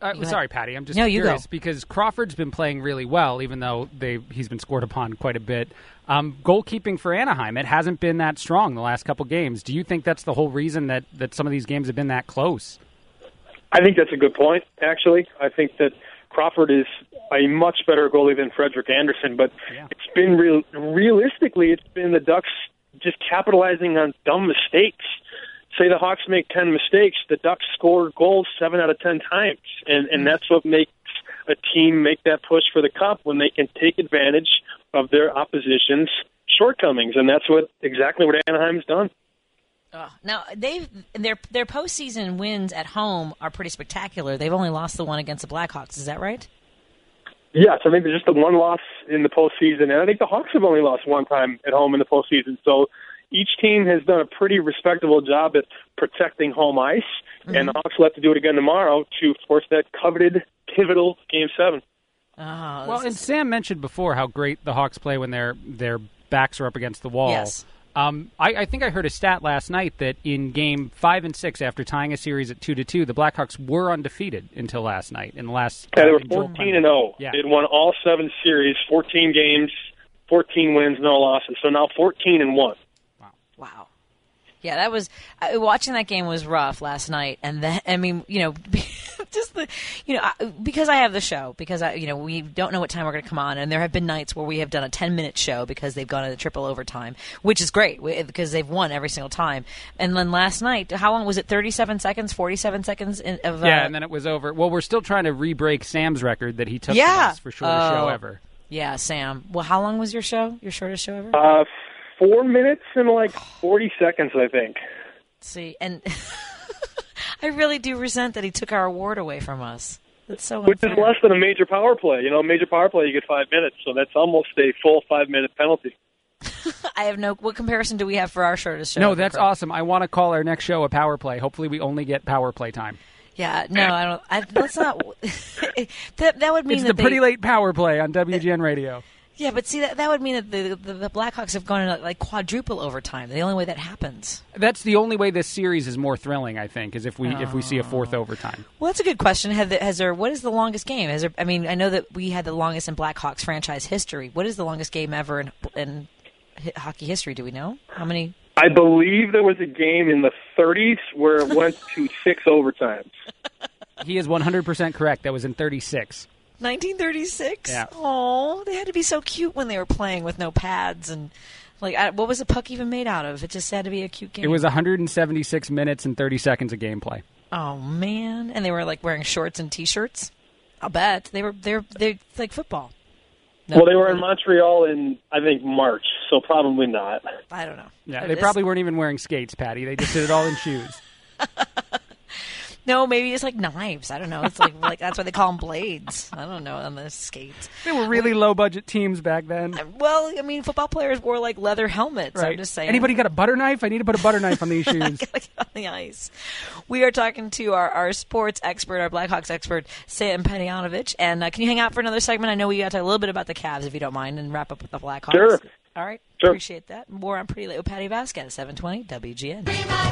Sorry, Patty. I'm just No, you curious go. because Crawford's been playing really well, even though he's been scored upon quite a bit. Goalkeeping for Anaheim, it hasn't been that strong the last couple games. Do you think that's the whole reason that some of these games have been that close? I think that's a good point, actually. I think that Crawford is a much better goalie than Frederick Anderson, but it's been realistically, it's been the Ducks just capitalizing on dumb mistakes. Say the Hawks make 10 mistakes, the Ducks score goals 7 out of 10 times, and that's what makes a team make that push for the cup when they can take advantage of their opposition's shortcomings, and that's exactly what Anaheim's done. Now their postseason wins at home are pretty spectacular. They've only lost the one against the Blackhawks. Is that right? Yes, I think there's just the one loss in the postseason, and I think the Hawks have only lost one time at home in the postseason. So each team has done a pretty respectable job at protecting home ice, and the Hawks will have to do it again tomorrow to force that coveted, pivotal Game 7. And Sam mentioned before how great the Hawks play when their backs are up against the wall. Yes. I think I heard a stat last night that in Game 5 and 6, after tying a series at 2-2, the Blackhawks were undefeated until last night. In the last, they were 14-0. Yeah. They'd won all 7 series, 14 games, 14 wins, no losses. So now 14-1. Wow. Yeah, that was watching that game was rough last night, and then just because I have the show, because we don't know what time we're going to come on, and there have been nights where we have done a 10-minute show because they've gone into triple overtime, which is great because they've won every single time. And then last night, how long was it? 37 seconds, 47 seconds of and then it was over. Well, we're still trying to re-break Sam's record that he took from us for shortest show ever. Yeah, Sam. Well, how long was your show? Your shortest show ever? 4 minutes and 40 seconds, I think. See, and I really do resent that he took our award away from us. That's so Which unfair. is less than a major power play. A major power play, you get 5 minutes, so that's almost a full 5-minute penalty. I have what comparison do we have for our shortest show? No, that's awesome. I want to call our next show a power play. Hopefully we only get power play time. Yeah, no, I don't. Let's not. that would mean it's that the pretty late power play on WGN Radio. Yeah, but see, that would mean that the Blackhawks have gone into quadruple overtime. The only way that happens. That's the only way this series is more thrilling, I think, is if we see a fourth overtime. Well, that's a good question. Has there? What is the longest game? I know that we had the longest in Blackhawks franchise history. What is the longest game ever in hockey history? Do we know how many? I believe there was a game in the 30s where it went to 6 overtimes. He is 100% correct. That was in 36. 1936? Yeah. Oh, they had to be so cute when they were playing with no pads and what was the puck even made out of? It just had to be a cute game. It was 176 minutes and 30 seconds of gameplay. Oh man! And they were wearing shorts and t-shirts. I'll bet they're like football. No, well, they were in Montreal in I think March, so probably not. I don't know. Yeah, they probably weren't even wearing skates, Patty. They just did it all in shoes. No, maybe it's like knives. I don't know. It's like that's why they call them blades. I don't know on the skates. They were really low budget teams back then. Well, I mean, football players wore leather helmets. Right. I'm just saying. Anybody got a butter knife? I need to put a butter knife on these shoes. Gotta get on the ice. We are talking to our sports expert, our Blackhawks expert, Sam Penianovich. And can you hang out for another segment? I know we got to talk a little bit about the Cavs, if you don't mind, and wrap up with the Blackhawks. Sure. All right. Sure. Appreciate that. More on Pretty Late with Patty Vasquez, 720 WGN.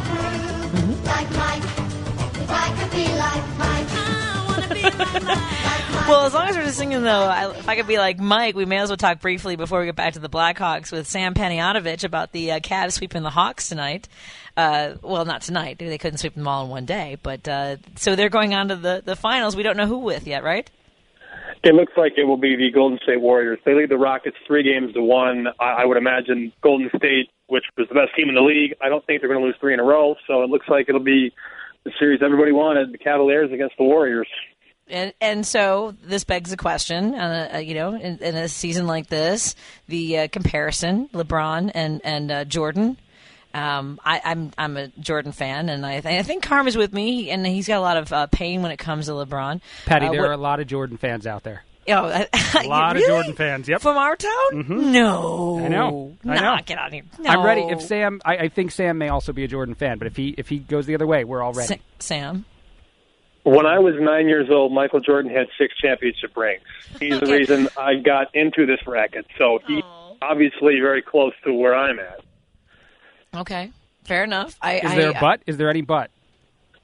Well, as long as we're just singing, though, if I could be like Mike, we may as well talk briefly before we get back to the Blackhawks with Sam Penianovich about the Cavs sweeping the Hawks tonight. Well, not tonight. They couldn't sweep them all in one day. But so they're going on to the finals. We don't know who with yet, right? It looks like it will be the Golden State Warriors. They lead the Rockets 3-1. I would imagine Golden State, which was the best team in the league, I don't think they're going to lose 3 in a row. So it looks like it'll be the series everybody wanted, the Cavaliers against the Warriors. And so this begs the question, in a season like this, the comparison, LeBron and Jordan. I'm a Jordan fan, and I think Carm is with me, and he's got a lot of pain when it comes to LeBron. Patty, there are a lot of Jordan fans out there. A lot really? of Jordan fans, yep. From our town? Mm-hmm. No. I know. Get out of here. No. I'm ready. If Sam, I think Sam may also be a Jordan fan, but if he goes the other way, we're all ready. Sam? When I was 9 years old, Michael Jordan had 6 championship rings. He's the reason I got into this racket. So he's obviously very close to where I'm at. Okay. Fair enough. Is there a but? Is there any but?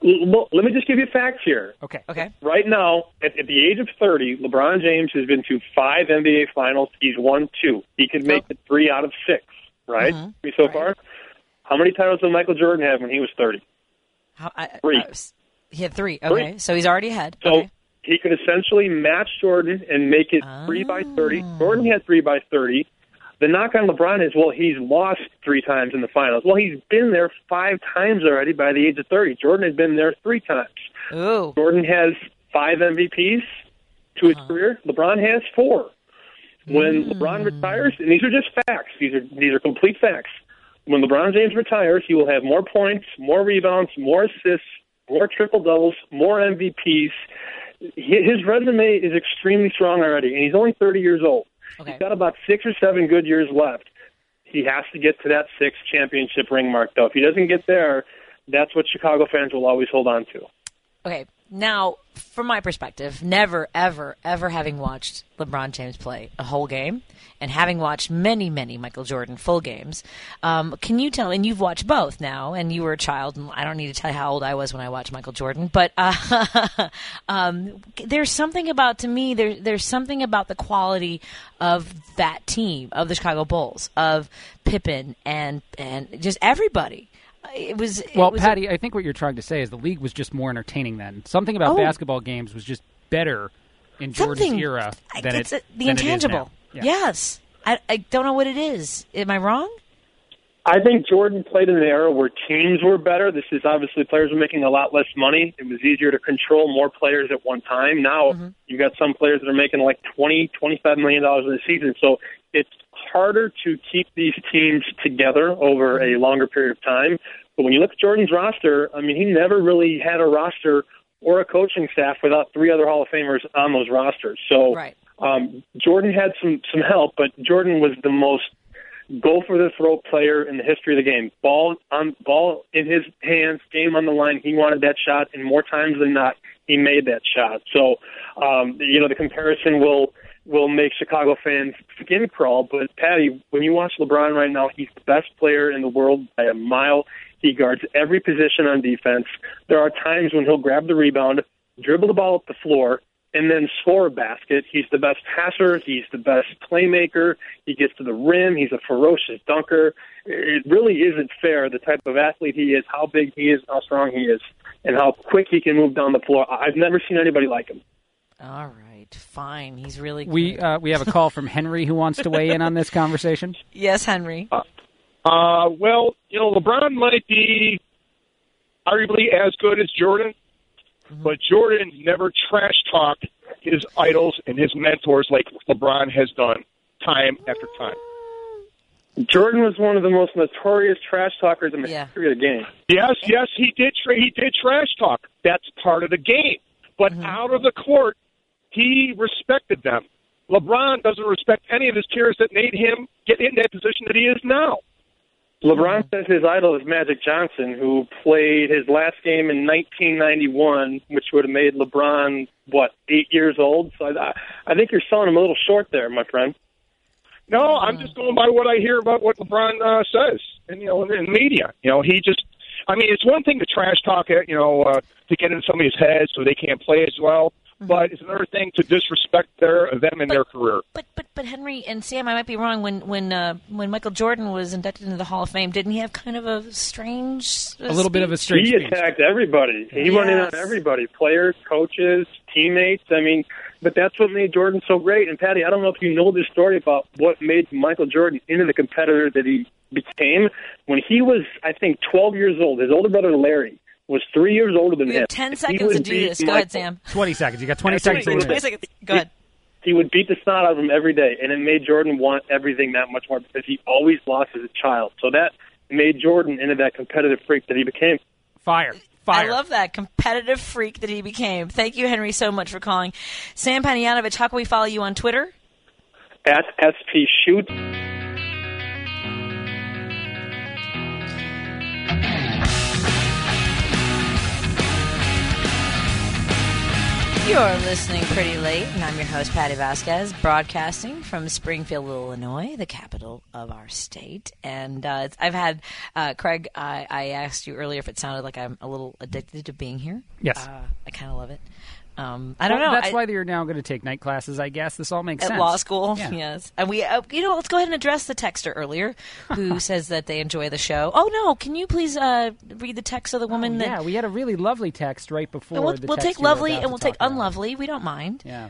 Well, let me just give you facts here. Okay. Right now, at the age of 30, LeBron James has been to 5 NBA Finals. He's won 2. He could make it 3 out of 6, right? So far? How many titles did Michael Jordan have when he was 30? 3. He had 3. Okay, 3. So he's already ahead. So he could essentially match Jordan and make it 3 by 30. Jordan had 3 by 30. The knock on LeBron is, well, he's lost 3 times in the finals. Well, he's been there 5 times already by the age of 30. Jordan has been there 3 times. Ooh. Jordan has 5 MVPs to his career. LeBron has 4. When LeBron retires, and these are just facts. These are complete facts. When LeBron James retires, he will have more points, more rebounds, more assists, more triple-doubles, more MVPs. His resume is extremely strong already, and he's only 30 years old. Okay. He's got about 6 or 7 good years left. He has to get to that 6th championship ring mark, though. If he doesn't get there, that's what Chicago fans will always hold on to. Okay. Now, from my perspective, never, ever, ever having watched LeBron James play a whole game and having watched many, many Michael Jordan full games, can you tell, and you've watched both now, and you were a child, and I don't need to tell you how old I was when I watched Michael Jordan, but there's something about, to me, there's something about the quality of that team, of the Chicago Bulls, of Pippen, and just everybody. Patty, I think what you're trying to say is the league was just more entertaining then. Something about basketball games was just better in Jordan's era than it's the intangible. It is now. Yes. I don't know what it is. Am I wrong? I think Jordan played in an era where teams were better. This is obviously players were making a lot less money. It was easier to control more players at one time. Now you got some players that are making like $20, $25 million in a season. So it's harder to keep these teams together over a longer period of time. But when you look at Jordan's roster, I mean, he never really had a roster or a coaching staff without 3 other Hall of Famers on those rosters. So Jordan had some help, but Jordan was the most go-for-the-throat player in the history of the game. Ball in his hands, game on the line. He wanted that shot, and more times than not, he made that shot. So, the comparison will make Chicago fans skin crawl. But, Patty, when you watch LeBron right now, he's the best player in the world by a mile. He guards every position on defense. There are times when he'll grab the rebound, dribble the ball up the floor, and then score a basket. He's the best passer. He's the best playmaker. He gets to the rim. He's a ferocious dunker. It really isn't fair, the type of athlete he is, how big he is, how strong he is, and how quick he can move down the floor. I've never seen anybody like him. All right, fine. He's really good. We have a call from Henry who wants to weigh in on this conversation. Yes, Henry. Well, LeBron might be arguably as good as Jordan, but Jordan never trash-talked his idols and his mentors like LeBron has done time after time. Jordan was one of the most notorious trash talkers in the history of the game. Yes, he did. He did trash talk. That's part of the game. But out of the court, he respected them. LeBron doesn't respect any of his peers that made him get in that position that he is now. LeBron says his idol is Magic Johnson, who played his last game in 1991, which would have made LeBron, 8 years old? So I think you're selling him a little short there, my friend. No, I'm just going by what I hear about what LeBron says, and in the media. He just, it's one thing to trash talk, to get in somebody's head so they can't play as well. But it's another thing to disrespect them and their career. But Henry and Sam, I might be wrong. When Michael Jordan was inducted into the Hall of Fame, didn't he have kind of a strange bit of a strange He attacked everybody. He went in on everybody, players, coaches, teammates. But that's what made Jordan so great. And Patty, I don't know if you know this story about what made Michael Jordan into the competitor that he became. When he was, I think, 12 years old, his older brother Larry was 3 years older than him. We have 10 seconds to do this. Go ahead, Sam. 20 seconds. You got 20 seconds. 20 seconds. Go ahead. He would beat the snot out of him every day, and it made Jordan want everything that much more because he always lost as a child. So that made Jordan into that competitive freak that he became. Fire. I love that competitive freak that he became. Thank you, Henry, so much for calling. Sam Panayotovich, how can we follow you on Twitter? At SPShoot. You're listening pretty late, and I'm your host, Patty Vasquez, broadcasting from Springfield, Illinois, the capital of our state. And I've had, Craig, I asked you earlier if it sounded like I'm a little addicted to being here. Yes. I kind of love it. I don't know. That's why you're now going to take night classes, I guess. This all makes sense. At law school, yeah. Yes. And we, let's go ahead and address the texter earlier who says that they enjoy the show. Oh, no, can you please read the text of the woman that... Yeah, we had a really lovely text right before we'll the take text lovely you were about and we'll to take talk about. unlovely. We don't mind. Yeah.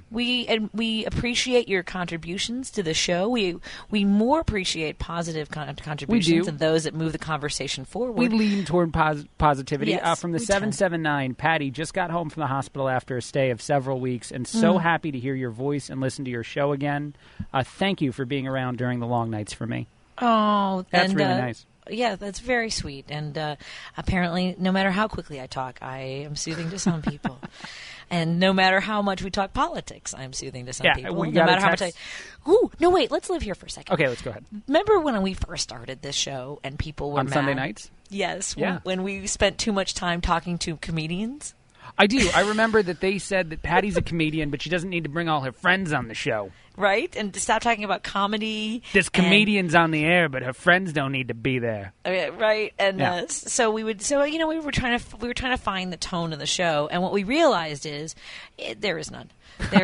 We appreciate your contributions to the show. We more appreciate positive contributions and those that move the conversation forward. We lean toward positivity. Yes, From the we 779, Patty just got home from the hospital after a stay of several weeks and so happy to hear your voice and listen to your show again. Thank you for being around during the long nights for me. Oh, that's really nice. Yeah, that's very sweet. And apparently, no matter how quickly I talk, I am soothing to some people. And no matter how much we talk politics, I'm soothing to some people. We no got matter a how much text. Ooh, no, wait, let's live here for a second. Okay, let's go ahead. Remember when we first started this show and people were On mad? Sunday nights? Yes, Yeah. when we spent too much time talking to comedians? I do. I remember that they said that Patty's a comedian, but she doesn't need to bring all her friends on the show. Right? And to stop talking about comedy. There's comedians on the air, but her friends don't need to be there. Right? And Yeah. so we were trying to find the tone of the show, and what we realized is there is none.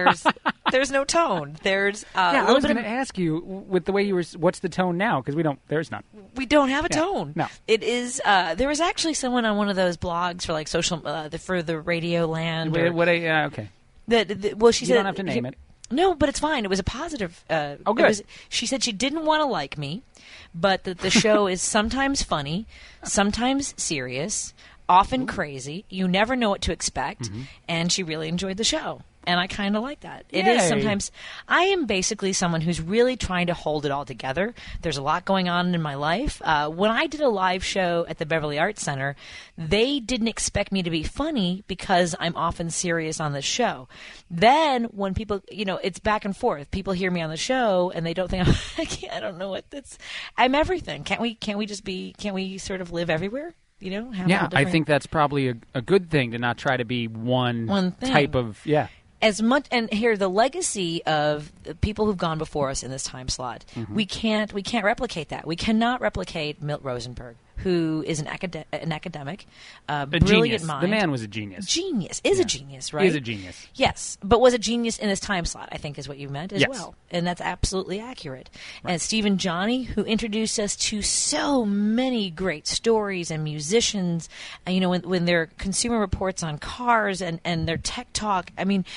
There's no tone. There's I was going to ask you with the way you were. What's the tone now? Because there's none. We don't have a tone. No. It is. There was actually someone on one of those blogs for like social for the Radio Land. Okay. Well, she You said don't have to name it. No, but it's fine. It was a positive. Good. She said she didn't want to like me, but that the show is sometimes funny, sometimes serious, often crazy. You never know what to expect, and she really enjoyed the show. And I kind of like that. It is Yay. sometimes. I am basically someone who's really trying to hold it all together. There's a lot going on in my life. When I did a live show at the Beverly Arts Center, they didn't expect me to be funny because I'm often serious on the show. Then when people, it's back and forth. People hear me on the show and they don't think I don't know what that's. I'm everything. Can't we sort of live everywhere? I think that's probably a good thing to not try to be one thing. type of As much, and here the legacy of the people who've gone before us in this time slot, we can't replicate that. We cannot replicate Milt Rosenberg, who is an academic, brilliant genius. mind. The man was a genius. A genius, right? He is a genius. Yes, but was a genius in this time slot, I think is what you meant as Yes. well. And that's absolutely accurate. Right. And Stephen Johnny, who introduced us to so many great stories and musicians, and, when their Consumer Reports on cars and their tech talk, I mean,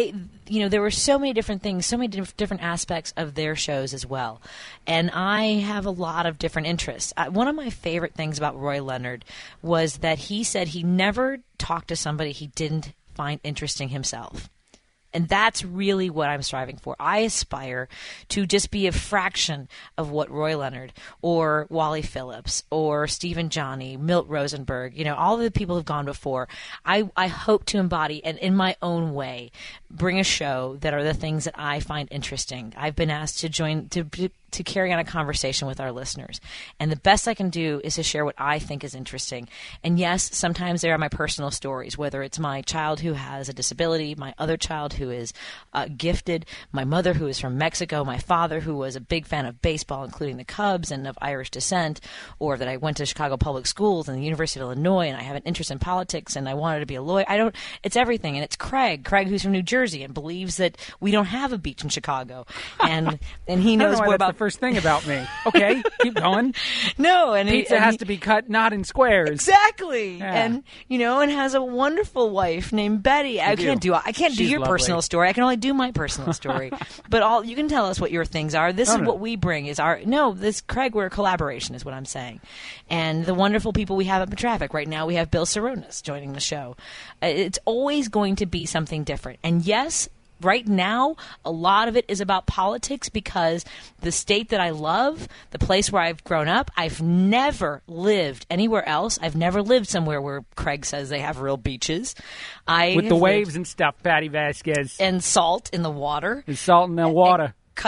there were so many different things, so many different aspects of their shows as well. And I have a lot of different interests. One of my favorite things about Roy Leonard was that he said he never talked to somebody he didn't find interesting himself. And that's really what I'm striving for. I aspire to just be a fraction of what Roy Leonard or Wally Phillips or Stephen Johnny, Milt Rosenberg, all the people who've gone before. I hope to embody and in my own way bring a show that are the things that I find interesting. I've been asked to join to carry on a conversation with our listeners. And the best I can do is to share what I think is interesting. And yes, sometimes there are my personal stories, whether it's my child who has a disability, my other child who is gifted, my mother who is from Mexico, my father who was a big fan of baseball, including the Cubs and of Irish descent, or that I went to Chicago Public Schools and the University of Illinois and I have an interest in politics and I wanted to be a lawyer. It's everything. And it's Craig who's from New Jersey and believes that we don't have a beach in Chicago. And he knows more about first thing about me. Okay, keep going. No, and pizza has to be cut not in squares. Exactly. Yeah. And and has a wonderful wife named Betty. I can't do your lovely. personal story. I can only do my personal story. But you can tell us what your things are. This is what we bring is Craig, we're a collaboration is what I'm saying. And the wonderful people we have at Traffic. Right now we have Bill Saronis joining the show. It's always going to be something different. And yes, right now, a lot of it is about politics because the state that I love, the place where I've grown up, I've never lived anywhere else. I've never lived somewhere where Craig says they have real beaches. With the waves and stuff, Patty Vasquez. And salt in the water. And salt in the water. Cutting your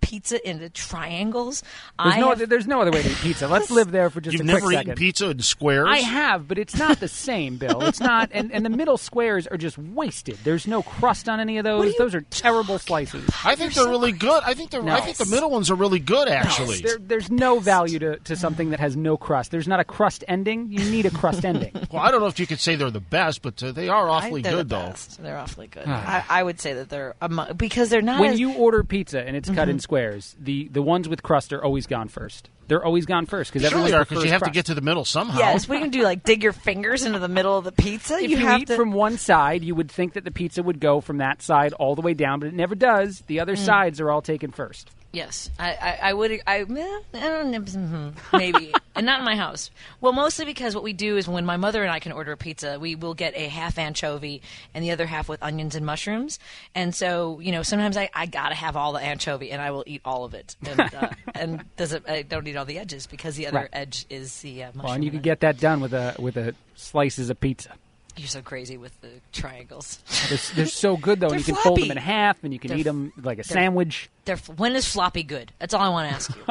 pizza into triangles. There's no other way to eat pizza. Let's live there for just You've a quick never second. eaten pizza in squares? I have, but it's not the same, Bill. It's not, and the middle squares are just wasted. There's no crust on any of those. Those are terrible slices. I think they're really good. I think the middle ones are really good, actually. There's no value to something that has no crust. There's not a crust ending. You need a crust ending. Well, I don't know if you could say they're the best, but they are awfully good, though. They're awfully good. I would say that they're because they're not. When you order pizza and it's cut in squares, the ones with crust are always gone first. They're always gone first because everyone prefers because you have crust. to get to the middle somehow. Yes, what are you going to do? Like dig your fingers into the middle of the pizza? If you eat from one side, you would think that the pizza would go from that side all the way down, but it never does. The other sides are all taken first. Yes, I would. I don't know, maybe, and not in my house. Well, mostly because what we do is when my mother and I can order a pizza, we will get a half anchovy and the other half with onions and mushrooms. And so, sometimes I gotta have all the anchovy, and I will eat all of it. And I don't eat all the edges because the other edge is the mushroom. Well, and you can get that done with a slices of pizza. You're so crazy with the triangles. They're so good, though. They're and you can floppy. fold them in half, and you can eat them like a sandwich. When is floppy good? That's all I want to ask you.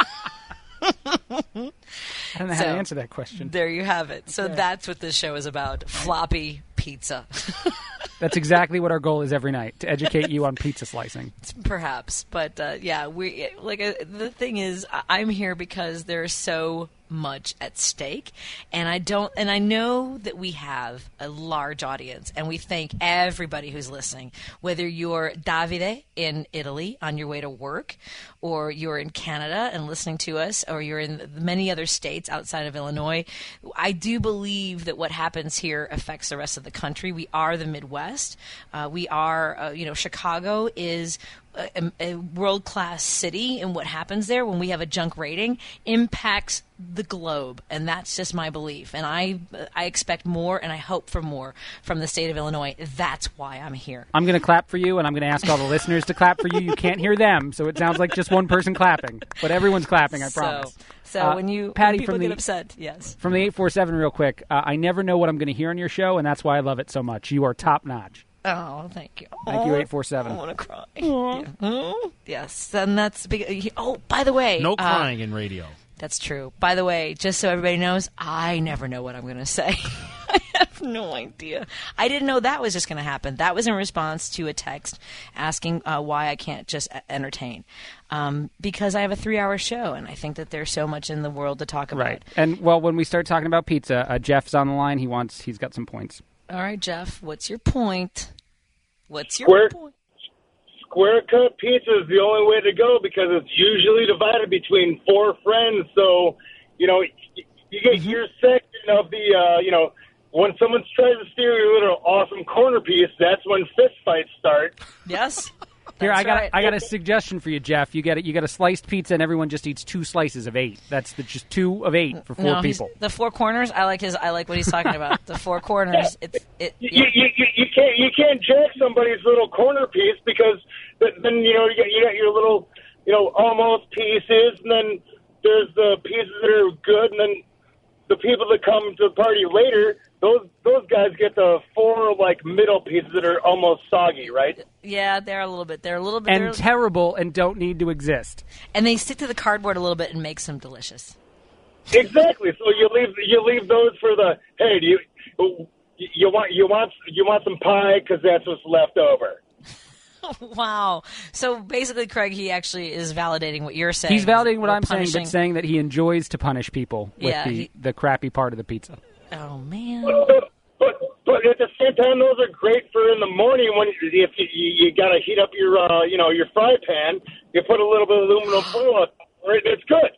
I don't know how to answer that question. There you have it. So that's what this show is about, floppy pizza. That's exactly what our goal is every night, to educate you on pizza slicing. Perhaps. But, the thing is, I'm here because there's so much at stake, and I know that we have a large audience, and we thank everybody who's listening, whether you're Davide in Italy on your way to work, or you're in Canada and listening to us, or you're in many other states outside of Illinois. I do believe that what happens here affects the rest of the country. We are the Midwest. We are, Chicago is a world-class city, and what happens there when we have a junk rating impacts the globe, and that's just my belief. And I expect more, and I hope for more from the state of Illinois. That's why I'm here. I'm going to clap for you, and I'm going to ask all the listeners to clap for you. You can't hear them, so it sounds like just one person clapping, but everyone's clapping, I promise. So when people get upset, yes. From the 847 real quick, I never know what I'm going to hear on your show, and that's why I love it so much. You are top-notch. Oh, thank you. Thank you, 847. I want to cry. Yeah. Yes, and that's big. Oh, by the way, no crying in radio. That's true. By the way, just so everybody knows, I never know what I'm going to say. I have no idea. I didn't know that was just going to happen. That was in response to a text asking why I can't just entertain. Because I have a 3-hour show, and I think that there's so much in the world to talk about. Right. And, well, when we start talking about pizza, Jeff's on the line. He's got some points. All right, Jeff, what's your point? Point? Square cut pizza is the only way to go because it's usually divided between 4 friends. So, you get your section of the, when someone tries to steal your little awesome corner piece, that's when fist fights start. Yes. Here, I got a suggestion for you, Jeff. You get a sliced pizza, and everyone just eats 2 slices of 8. That's just 2 of 8 for 4 people. The 4 corners. I like what he's talking about. The 4 corners. You can't jack somebody's little corner piece because then you got your little almost pieces, and then there's the pieces that are good, and then the people that come to the party later, those guys get the 4 middle pieces that are almost soggy, right? Yeah, they're a little bit and terrible and don't need to exist. And they stick to the cardboard a little bit and makes them delicious. Exactly. So you leave those for the hey. Do you want some pie because that's what's left over. Wow. So basically, Craig, he actually is validating what you're saying. He's validating what I'm saying, but saying that he enjoys to punish people with the crappy part of the pizza. Oh, man. But at the same time, those are great for in the morning when if you got to heat up your fry pan. You put a little bit of aluminum foil on it. It's good.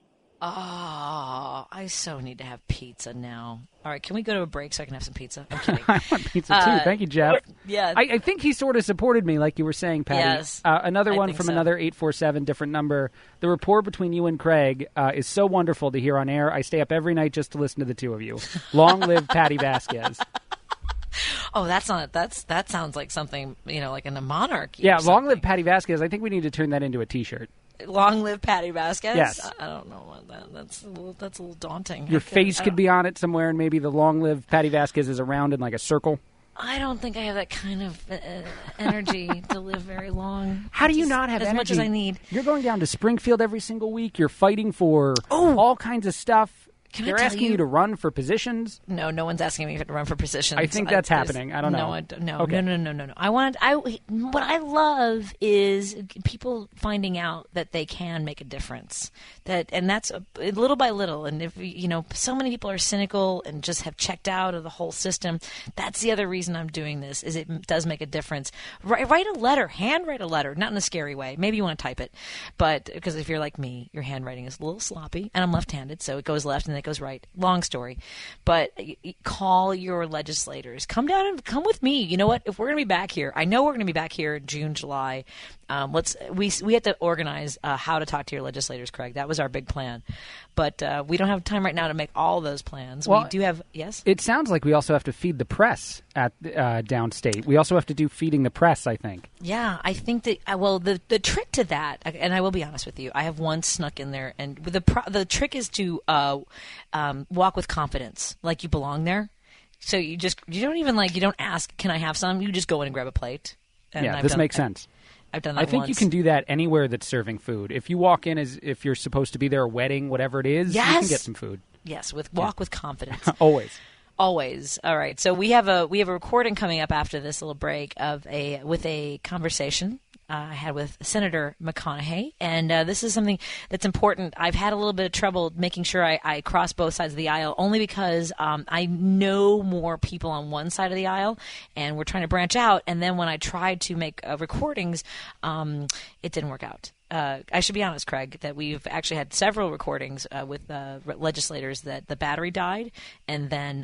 Oh, I so need to have pizza now. All right, can we go to a break so I can have some pizza? I'm kidding. I want pizza too. Thank you, Jeff. Yeah, I think he sort of supported me, like you were saying, Patty. Yes, another one from another 847, different number. The rapport between you and Craig is so wonderful to hear on air. I stay up every night just to listen to the two of you. Long live Patty Vasquez. Oh, that sounds like something, like in a monarchy. Yeah, long live Patty Vasquez. I think we need to turn that into a T-shirt. Long live Patty Vasquez? Yes. I don't know what that's a little daunting. Your face could be on it somewhere, and maybe the long live Patty Vasquez is around in like a circle. I don't think I have that kind of energy to live very long. How do you not have as energy? much as I need? You're going down to Springfield every single week. You're fighting for all kinds of stuff. They're asking you to run for positions. No one's asking me to run for positions. I think that's happening. I don't know. No. Okay. No. What I love is people finding out that they can make a difference. And that's little by little. And if so many people are cynical and just have checked out of the whole system. That's the other reason I'm doing this. Is it does make a difference. Write a letter. Handwrite a letter. Not in a scary way. Maybe you want to type it, but because if you're like me, your handwriting is a little sloppy, and I'm left-handed, so it goes left and it goes right. Long story. But call your legislators. Come down and come with me. You know what? If we're going to be back here, I know we're going to be back here June, July. We had to organize how to talk to your legislators, Craig. That was our big plan. But we don't have time right now to make all those plans. Well, we do have, yes? It sounds like we also have to feed the press at downstate. We also have to do feeding the press, I think. Yeah, I think that, the trick to that, and I will be honest with you, I have once snuck in there, and the trick is to walk with confidence, like you belong there. So you don't even you don't ask, can I have some? You just go in and grab a plate. And this makes sense. I've done that I think once. you can do that anywhere that's serving food. If you walk in as if you're supposed to be there, a wedding, whatever it is, you can get some food. Yes, walk with confidence. Always. All right. So we have a recording coming up after this little break with a conversation I had with Senator McConaughey, and this is something that's important. I've had a little bit of trouble making sure I cross both sides of the aisle, only because I know more people on one side of the aisle, and we're trying to branch out. And then when I tried to make recordings, it didn't work out. I should be honest, Craig, that we've actually had several recordings with legislators that the battery died, and then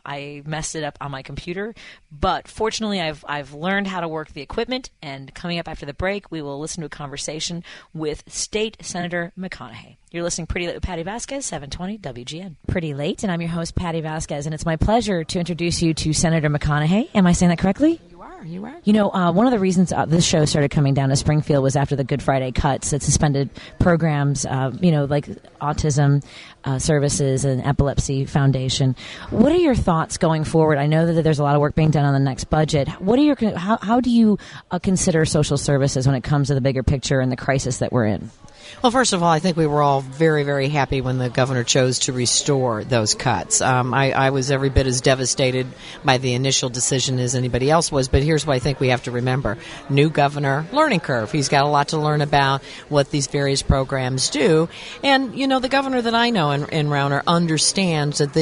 I messed it up on my computer. But fortunately, I've learned how to work the equipment, and coming up after the break, we will listen to a conversation with State Senator McConaughey. You're listening Pretty Late with Patty Vasquez, 720 WGN. Pretty Late, and I'm your host, Patty Vasquez, and it's my pleasure to introduce you to Senator McConaughey. Am I saying that correctly? You are. One of the reasons this show started coming down to Springfield was after the Good Friday cuts that suspended programs, like autism services and Epilepsy Foundation. What are your thoughts going forward? I know that there's a lot of work being done on the next budget. How do you consider social services when it comes to the bigger picture and the crisis that we're in? Well, first of all, I think we were all very, very happy when the governor chose to restore those cuts. I was every bit as devastated by the initial decision as anybody else was, but here's what I think we have to remember. New governor, learning curve. He's got a lot to learn about what these various programs do. And, the governor that I know in Rauner understands that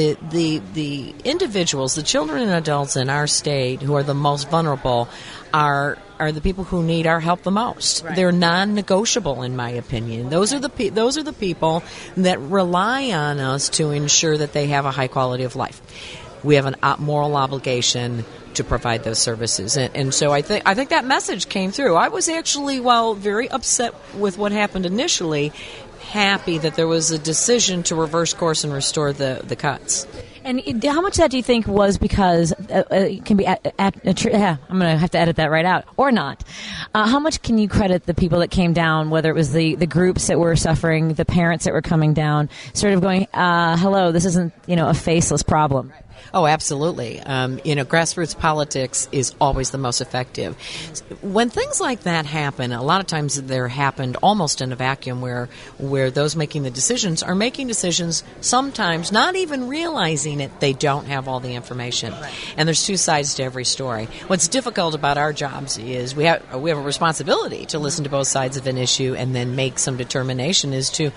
the individuals, the children and adults in our state who are the most vulnerable are the people who need our help the most. Right. They're non-negotiable, in my opinion. Those are the people that rely on us to ensure that they have a high quality of life. We have a moral obligation to provide those services, and so I think that message came through. I was actually, while very upset with what happened initially, happy that there was a decision to reverse course and restore the cuts. And how much of that do you think was because it can be I'm going to have to edit that right out, or not. How much can you credit the people that came down, whether it was the groups that were suffering, the parents that were coming down, sort of going, hello, this isn't, a faceless problem? Oh, absolutely. Grassroots politics is always the most effective. When things like that happen, a lot of times they're happened almost in a vacuum where those making the decisions are making decisions sometimes not even realizing it. They don't have all the information. Right. And there's two sides to every story. What's difficult about our jobs is we have a responsibility to listen to both sides of an issue and then make some determination as to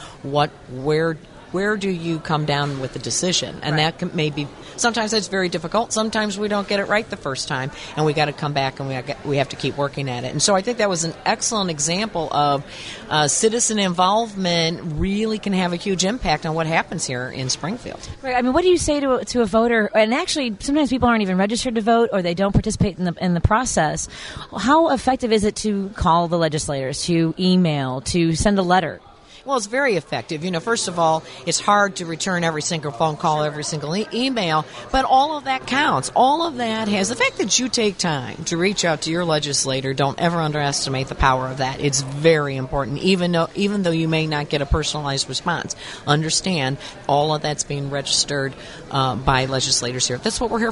where do you come down with the decision? And that may be, sometimes it's very difficult. Sometimes we don't get it right the first time, and we got to come back and we have to keep working at it. And so I think that was an excellent example of citizen involvement really can have a huge impact on what happens here in Springfield. Right. I mean, what do you say to a voter? And actually, sometimes people aren't even registered to vote, or they don't participate in the process. How effective is it to call the legislators, to email, to send a letter? Well, it's very effective. First of all, it's hard to return every single phone call, every single email, but all of that counts. All of that has the fact that you take time to reach out to your legislator. Don't ever underestimate the power of that. It's very important, even though you may not get a personalized response. Understand all of that's being registered by legislators here. That's what we're here for.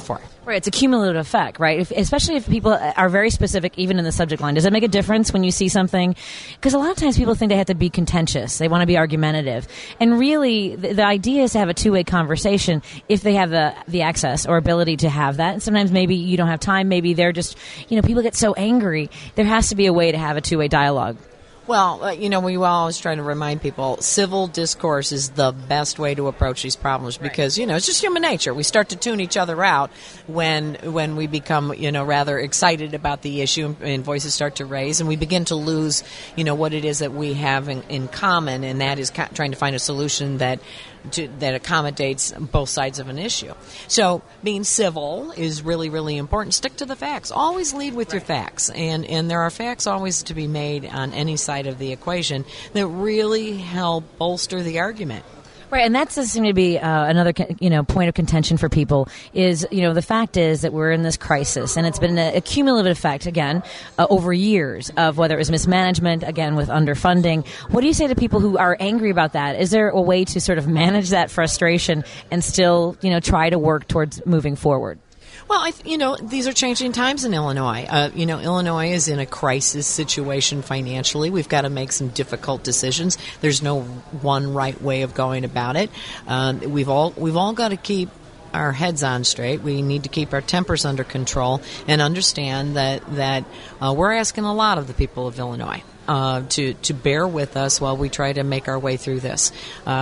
Right, it's a cumulative effect, right? Especially if people are very specific, even in the subject line. Does it make a difference when you see something? Because a lot of times people think they have to be contentious. They want to be argumentative. And really, the idea is to have a two-way conversation if they have the access or ability to have that. And sometimes maybe you don't have time. Maybe they're just, people get so angry. There has to be a way to have a two-way dialogue. Well, we always try to remind people civil discourse is the best way to approach these problems because, it's just human nature. We start to tune each other out when we become, rather excited about the issue and voices start to raise and we begin to lose, what it is that we have in common, and that is trying to find a solution that accommodates both sides of an issue. So being civil is really, really important. Stick to the facts. Always lead with your facts. And there are facts always to be made on any side of the equation that really help bolster the argument. Right, and that does seem to be another, point of contention for people is, the fact is that we're in this crisis, and it's been a cumulative effect, again, over years of whether it was mismanagement, again, with underfunding. What do you say to people who are angry about that? Is there a way to sort of manage that frustration and still, try to work towards moving forward? Well, these are changing times in Illinois. Illinois is in a crisis situation financially. We've got to make some difficult decisions. There's no one right way of going about it. We've all got to keep our heads on straight. We need to keep our tempers under control and understand that we're asking a lot of the people of Illinois. To bear with us while we try to make our way through this.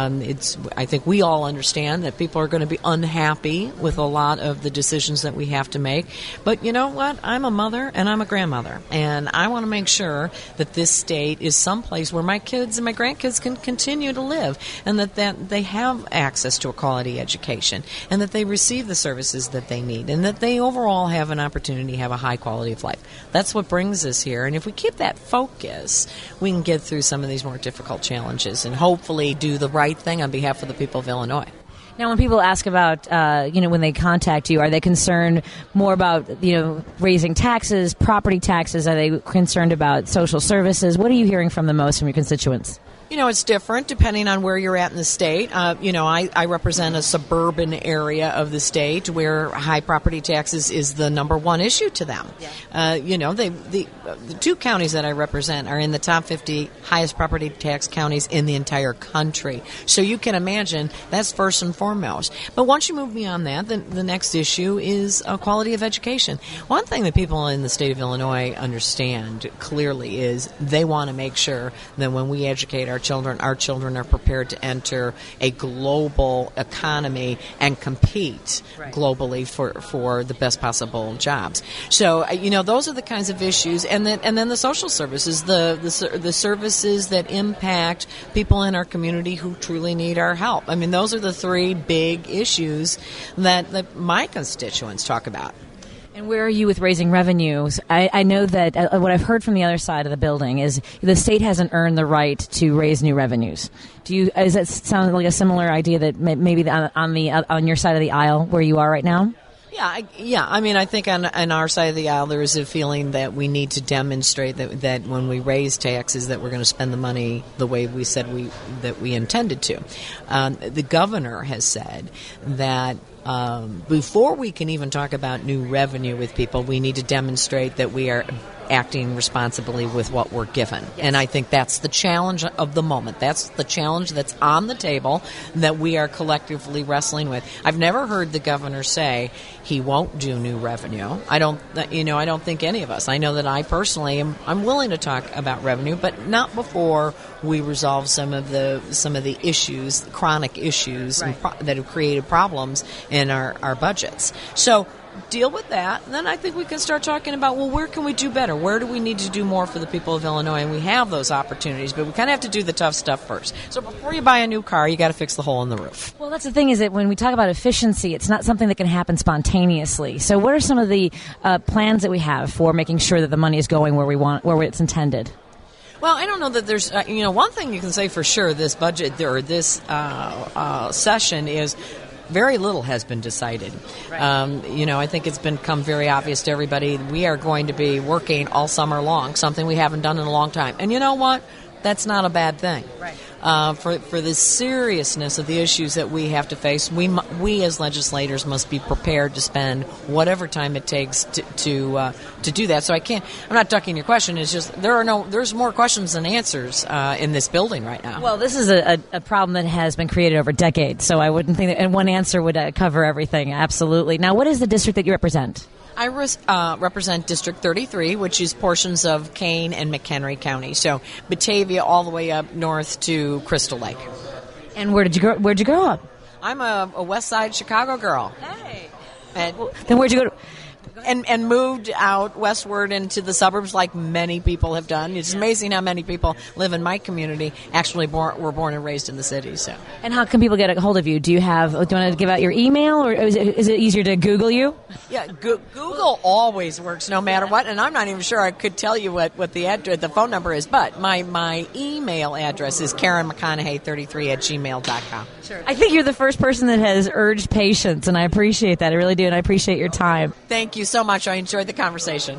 I think we all understand that people are going to be unhappy with a lot of the decisions that we have to make. But you know what? I'm a mother and I'm a grandmother, and I want to make sure that this state is someplace where my kids and my grandkids can continue to live, and that they have access to a quality education, and that they receive the services that they need, and that they overall have an opportunity to have a high quality of life. That's what brings us here, and if we keep that focus, we can get through some of these more difficult challenges and hopefully do the right thing on behalf of the people of Illinois. Now, when people ask about, when they contact you, are they concerned more about, raising taxes, property taxes? Are they concerned about social services? What are you hearing from the most from your constituents? It's different depending on where you're at in the state. I represent a suburban area of the state where high property taxes is the number one issue to them. Yeah. The two counties that I represent are in the top 50 highest property tax counties in the entire country. So you can imagine that's first and foremost. But once you move beyond that, the next issue is quality of education. One thing that people in the state of Illinois understand clearly is they want to make sure that when we educate our children are prepared to enter a global economy and compete globally for the best possible jobs. So, those are the kinds of issues. And then the social services, the services that impact people in our community who truly need our help. I mean, those are the three big issues that my constituents talk about. And where are you with raising revenues? I know that what I've heard from the other side of the building is the state hasn't earned the right to raise new revenues. Does that sound like a similar idea that maybe on your side of the aisle where you are right now? Yeah. I mean, I think on our side of the aisle there is a feeling that we need to demonstrate that when we raise taxes that we're going to spend the money the way we said that we intended to. The governor has said that before we can even talk about new revenue with people, we need to demonstrate that we are acting responsibly with what we're given. Yes. And I think that's the challenge of the moment. That's the challenge that's on the table that we are collectively wrestling with. I've never heard the governor say he won't do new revenue. I don't think any of us. I know that I personally I'm willing to talk about revenue, but not before we resolve some of the issues, chronic issues that have created problems in our budgets. So deal with that, and then I think we can start talking about, well, where can we do better? Where do we need to do more for the people of Illinois? And we have those opportunities, but we kind of have to do the tough stuff first. So before you buy a new car, you got to fix the hole in the roof. Well, that's the thing, is that when we talk about efficiency, it's not something that can happen spontaneously. So what are some of the plans that we have for making sure that the money is going where it's intended? Well, I don't know that there's, one thing you can say for sure this budget or this session is very little has been decided. Right. I think it's become very obvious to everybody we are going to be working all summer long, something we haven't done in a long time. And you know what? That's not a bad thing. Right. For the seriousness of the issues that we have to face, we as legislators must be prepared to spend whatever time it takes to do that. So I'm not ducking your question. It's just there's more questions than answers in this building right now. Well, this is a problem that has been created over decades, so I wouldn't think that and one answer would cover everything. Absolutely. Now, what is the district that you represent? I represent District 33, which is portions of Kane and McHenry County. So Batavia all the way up north to Crystal Lake. And where'd you grow up? I'm a West Side Chicago girl. Hey. Then where'd you go? And moved out westward into the suburbs like many people have done. It's amazing how many people live in my community actually were born and raised in the city. So. And how can people get a hold of you? Do you want to give out your email, or is it easier to Google you? Yeah, Google always works no matter what, and I'm not even sure I could tell you what the phone number is, but my email address is KarenMcConaughey33@gmail.com. Sure. I think you're the first person that has urged patience, and I appreciate that. I really do, and I appreciate your time. Thank you so much. I enjoyed the conversation.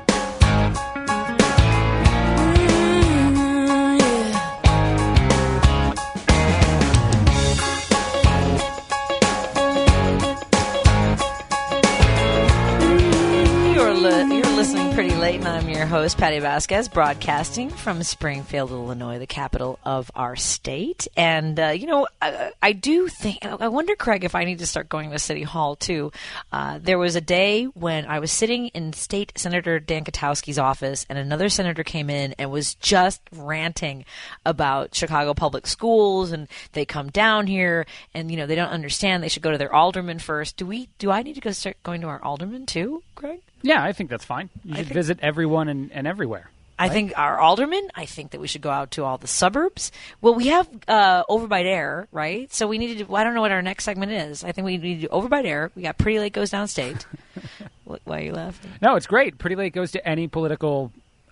Pretty late, and I'm your host, Patty Vasquez, broadcasting from Springfield, Illinois, the capital of our state. And, I do think, I wonder, Craig, if I need to start going to City Hall, too. There was a day when I was sitting in State Senator Dan Kotowski's office, and another senator came in and was just ranting about Chicago public schools, and they come down here, and, they don't understand. They should go to their alderman first. Do I need to start going to our alderman, too, Craig? Yeah, I think that's fine. You should visit everyone and everywhere. I think our aldermen, I think that we should go out to all the suburbs. Well, we have Over by Dare, right? So we need to do, I don't know what our next segment is. I think we need to do Over by Dare. We got Pretty Lake Goes Downstate. Why are you laughing? No, it's great. Pretty Lake goes to any political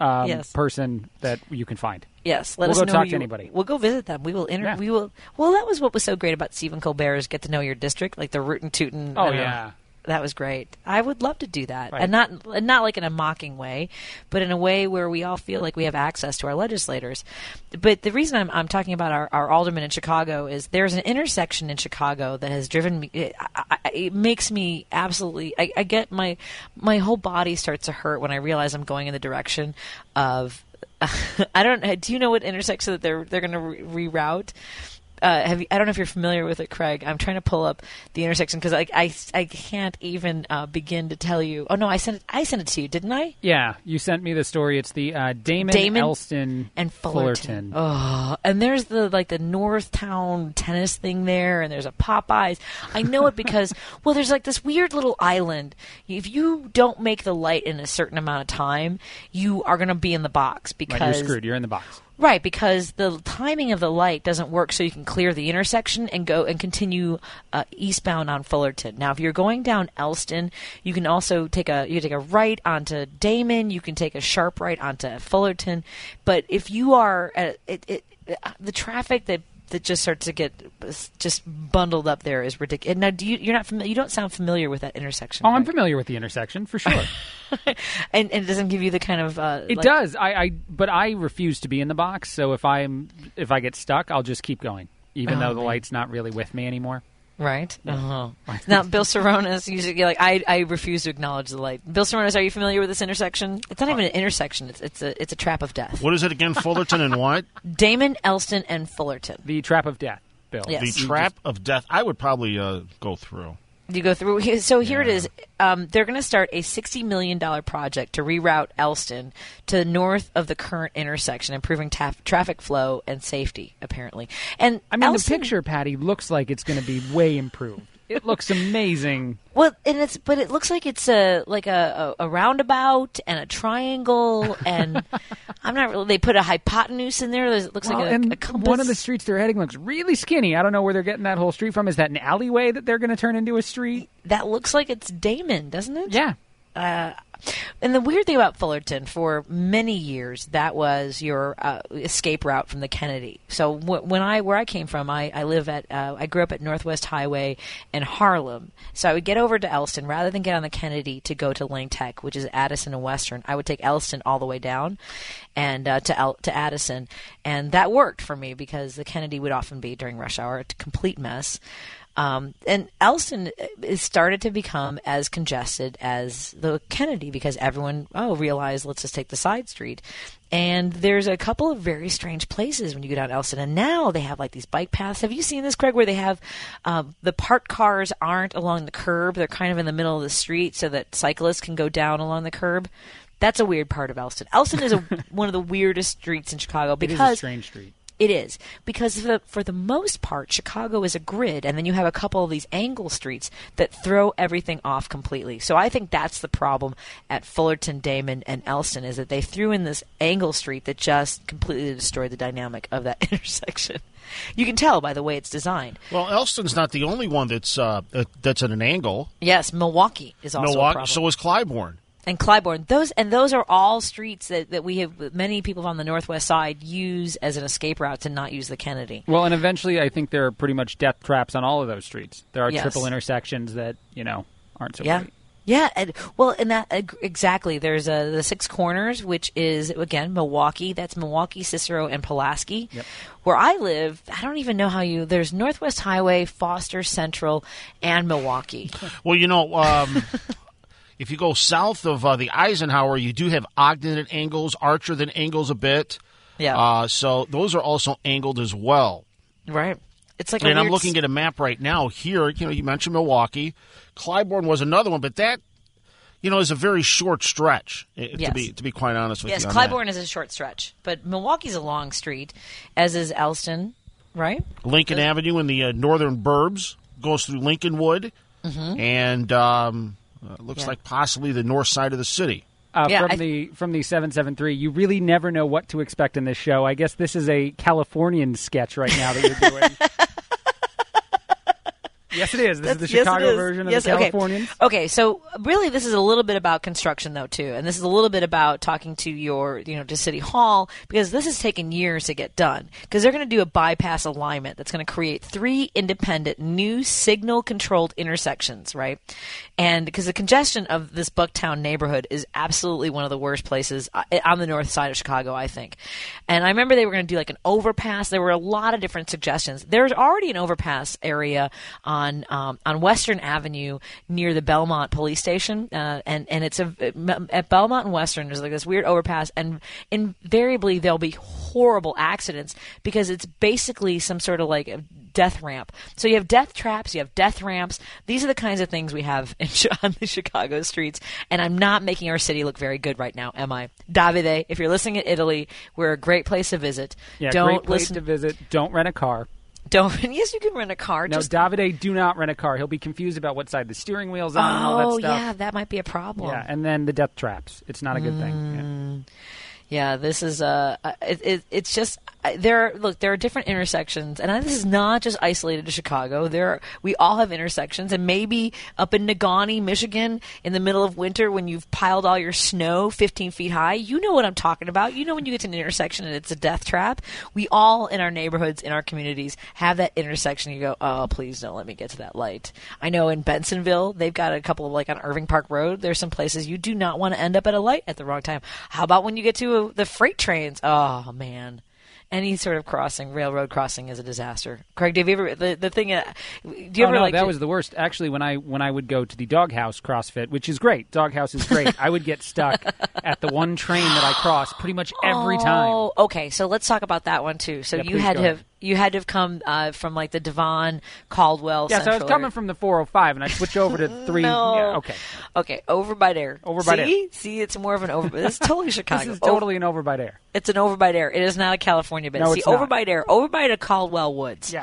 person that you can find. Yes, we'll go talk to anybody. We'll go visit them. We will We will. Well, that was what was so great about Stephen Colbert's Get to Know Your District, like the rootin' tootin'. Oh yeah. That was great. I would love to do that, right. and not like in a mocking way, but in a way where we all feel like we have access to our legislators. But the reason I'm talking about our aldermen in Chicago is there's an intersection in Chicago that has driven me. It makes me absolutely. I get my whole body starts to hurt when I realize I'm going in the direction of. I don't. Do you know what intersection that they're going to reroute? I don't know if you're familiar with it, Craig. I'm trying to pull up the intersection because I can't even begin to tell you. Oh no, I sent it to you, didn't I? Yeah, you sent me the story. It's the Damon, Elston, and Fullerton. Oh, and there's the Northtown tennis thing there, and there's a Popeyes. I know it because there's like this weird little island. If you don't make the light in a certain amount of time, you are going to be in the box because you're screwed. You're in the box. Right, because the timing of the light doesn't work, so you can clear the intersection and go and continue eastbound on Fullerton. Now, if you're going down Elston, you can also take a right onto Damon. You can take a sharp right onto Fullerton. But if you are the traffic that just starts to get just bundled up there is ridiculous. Now, you don't sound familiar with that intersection? Oh, right? I'm familiar with the intersection for sure. and it doesn't give you the kind of it does. But I refuse to be in the box. So if I get stuck, I'll just keep going, even though the light's not really with me anymore. Right. Yeah. Now, Bill Saronas, usually I refuse to acknowledge the light. Bill Saronas, are you familiar with this intersection? It's not even an intersection. It's a trap of death. What is it again? Fullerton and what? Damon, Elston, and Fullerton. The trap of death, Bill. Yes. The trap of death. I would probably go through. You go through. So here it is. They're going to start a $60 million project to reroute Elston to the north of the current intersection, improving traffic flow and safety, apparently. And I mean, Elston, the picture, Patty, looks like it's going to be way improved. It looks amazing. Well, but it looks like it's a roundabout and a triangle, and I'm not really. They put a hypotenuse in there. It looks like a compass. One of the streets they're heading looks really skinny. I don't know where they're getting that whole street from. Is that an alleyway that they're going to turn into a street? That looks like it's Damon, doesn't it? Yeah. And the weird thing about Fullerton, for many years, that was your escape route from the Kennedy. So where I came from, I grew up at Northwest Highway in Harlem. So I would get over to Elston rather than get on the Kennedy to go to Lane Tech, which is Addison and Western. I would take Elston all the way down and to Addison, and that worked for me because the Kennedy would often be during rush hour a complete mess. And Elston started to become as congested as the Kennedy because everyone realized, let's just take the side street. And there's a couple of very strange places when you go down Elston. And now they have like these bike paths. Have you seen this, Craig, where they have the parked cars aren't along the curb. They're kind of in the middle of the street so that cyclists can go down along the curb. That's a weird part of Elston. Elston is one of the weirdest streets in Chicago because it is a strange street. It is, because for the most part, Chicago is a grid, and then you have a couple of these angle streets that throw everything off completely. So I think that's the problem at Fullerton, Damon, and Elston, is that they threw in this angle street that just completely destroyed the dynamic of that intersection. You can tell by the way it's designed. Well, Elston's not the only one that's at an angle. Yes, Milwaukee is also a problem. So is Clybourne. And Clybourne, those are all streets that we have many people on the Northwest Side use as an escape route to not use the Kennedy. Well, and eventually, I think there are pretty much death traps on all of those streets. There are triple intersections that aren't so great. Yeah, and that exactly. There's the Six Corners, which is again Milwaukee. That's Milwaukee, Cicero, and Pulaski. Yep. Where I live, I don't even know how there's Northwest Highway, Foster, Central, and Milwaukee. Well, if you go south of the Eisenhower, you do have Ogden at angles, Archer that angles a bit. Yeah. So those are also angled as well. Right. It's like I'm looking at a map right now here. You mentioned Milwaukee. Clybourne was another one, but that, is a very short stretch, to be quite honest with you. Yes, Clybourne is a short stretch, but Milwaukee's a long street, as is Elston, right? Lincoln Avenue in the northern burbs goes through Lincolnwood, and looks like possibly the north side of the city. From the 773, you really never know what to expect in this show. I guess this is a Californian sketch right now that you're doing. Yes, it is. This is the Chicago version of the Californians. Okay, so really this is a little bit about construction, though, too. And this is a little bit about talking to to City Hall, because this has taken years to get done. Because they're going to do a bypass alignment that's going to create 3 independent new signal-controlled intersections, right? And because the congestion of this Bucktown neighborhood is absolutely one of the worst places on the north side of Chicago, I think. And I remember they were going to do like an overpass. There were a lot of different suggestions. There's already an overpass area on Western Avenue near the Belmont police station, and it's at Belmont and Western. There's like this weird overpass, and invariably there'll be horrible accidents because it's basically some sort of like a death ramp. So you have death traps, you have death ramps. These are the kinds of things we have on the Chicago streets, and I'm not making our city look very good right now, am I? Davide, if you're listening in Italy, we're a great place to visit. Yeah, great place to visit. Don't rent a car. Yes, you can rent a car. No, Davide, do not rent a car. He'll be confused about what side the steering wheel's on and all that stuff. Oh, yeah, that might be a problem. Yeah, and then the death traps. It's not a good thing. Yeah, this is it's just there are different intersections, and this is not just isolated to Chicago. We all have intersections, and maybe up in Negaunee, Michigan, in the middle of winter when you've piled all your snow 15 feet high, you know what I'm talking about. You know when you get to an intersection and it's a death trap. We all in our neighborhoods, in our communities, have that intersection. You go, oh, please don't let me get to that light. I know in Bensonville, they've got a couple of, like on Irving Park Road, there's some places you do not want to end up at a light at the wrong time. How about when you get to the freight trains? Oh, man. Any sort of railroad crossing is a disaster. Craig, have you ever the thing? Do you ever that was the worst. Actually, when I would go to the Doghouse CrossFit, which is great, Doghouse is great. I would get stuck at the one train that I crossed pretty much every time. Oh, okay. So let's talk about that one too. So you had to have come from like the Devon Caldwell. Yeah, so I was coming from the 405, and I switched over to 3. No. Yeah, okay. Okay, over by there. See, it's more of an over. This is totally Chicago. This is totally an over by there. It's an over by there. It is not a California bit. No, See, it's over not. by there, over by the Caldwell Woods. Yeah.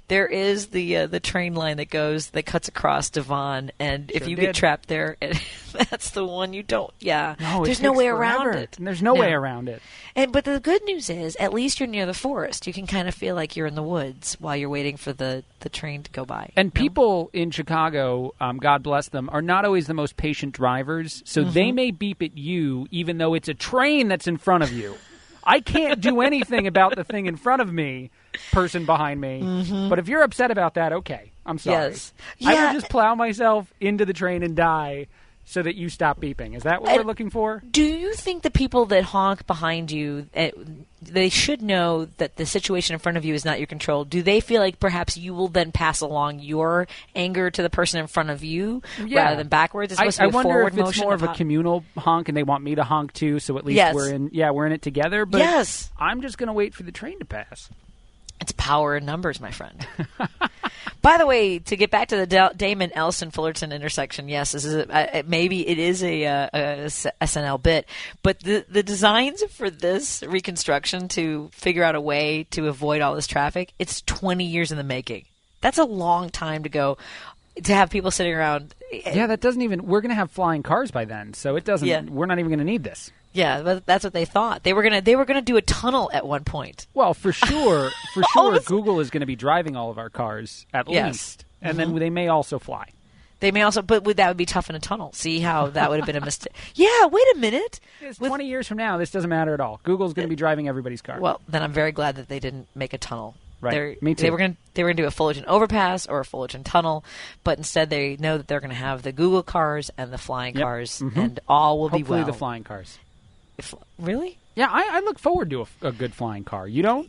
there is the train line that cuts across Devon, and if you get trapped there, that's the one you don't. Yeah, no, there's no way around it. There's no way around it. But the good news is, at least you're near the forest. You can kind of feel like you're in the woods while you're waiting for the train to go by. And people in Chicago, God bless them, are not always the most patient drivers, so they may beep at you even though it's a train that's in front of you. I can't do anything about the thing in front of me, person behind me. But if you're upset about that, okay, I'm sorry. Yes. I will just plow myself into the train and die so that you stop beeping. Is that what we're looking for? Do you think the people that honk behind you, they should know that the situation in front of you is not your control? Do they feel like perhaps you will then pass along your anger to the person in front of you rather than backwards? It's supposed to be a wonder forward if it's motion more of a communal honk and they want me to honk too, so at least we're in it together. But I'm just going to wait for the train to pass. It's power in numbers, my friend. By the way, to get back to the Damon Elston Fullerton intersection, yes, this is maybe it is a SNL bit, but the designs for this reconstruction to figure out a way to avoid all this traffic, it's 20 years in the making. That's a long time to have people sitting around. Yeah, that doesn't even. We're going to have flying cars by then, so it doesn't. Yeah. We're not even going to need this. Yeah, but that's what they thought. They were gonna do a tunnel at one point. Well, for sure, Google is going to be driving all of our cars at least, and then they may also fly. They may also, but that would be tough in a tunnel. See how that would have been a mistake? Yeah, wait a minute. 20 years from now, this doesn't matter at all. Google's going to be driving everybody's car. Well, then I'm very glad that they didn't make a tunnel. Right, me too. They were going to do a Fullerton overpass or a Fullerton tunnel, but instead they know that they're going to have the Google cars and the flying cars, and all will be well. Hopefully the flying cars. Really? Yeah, I look forward to a good flying car. You don't?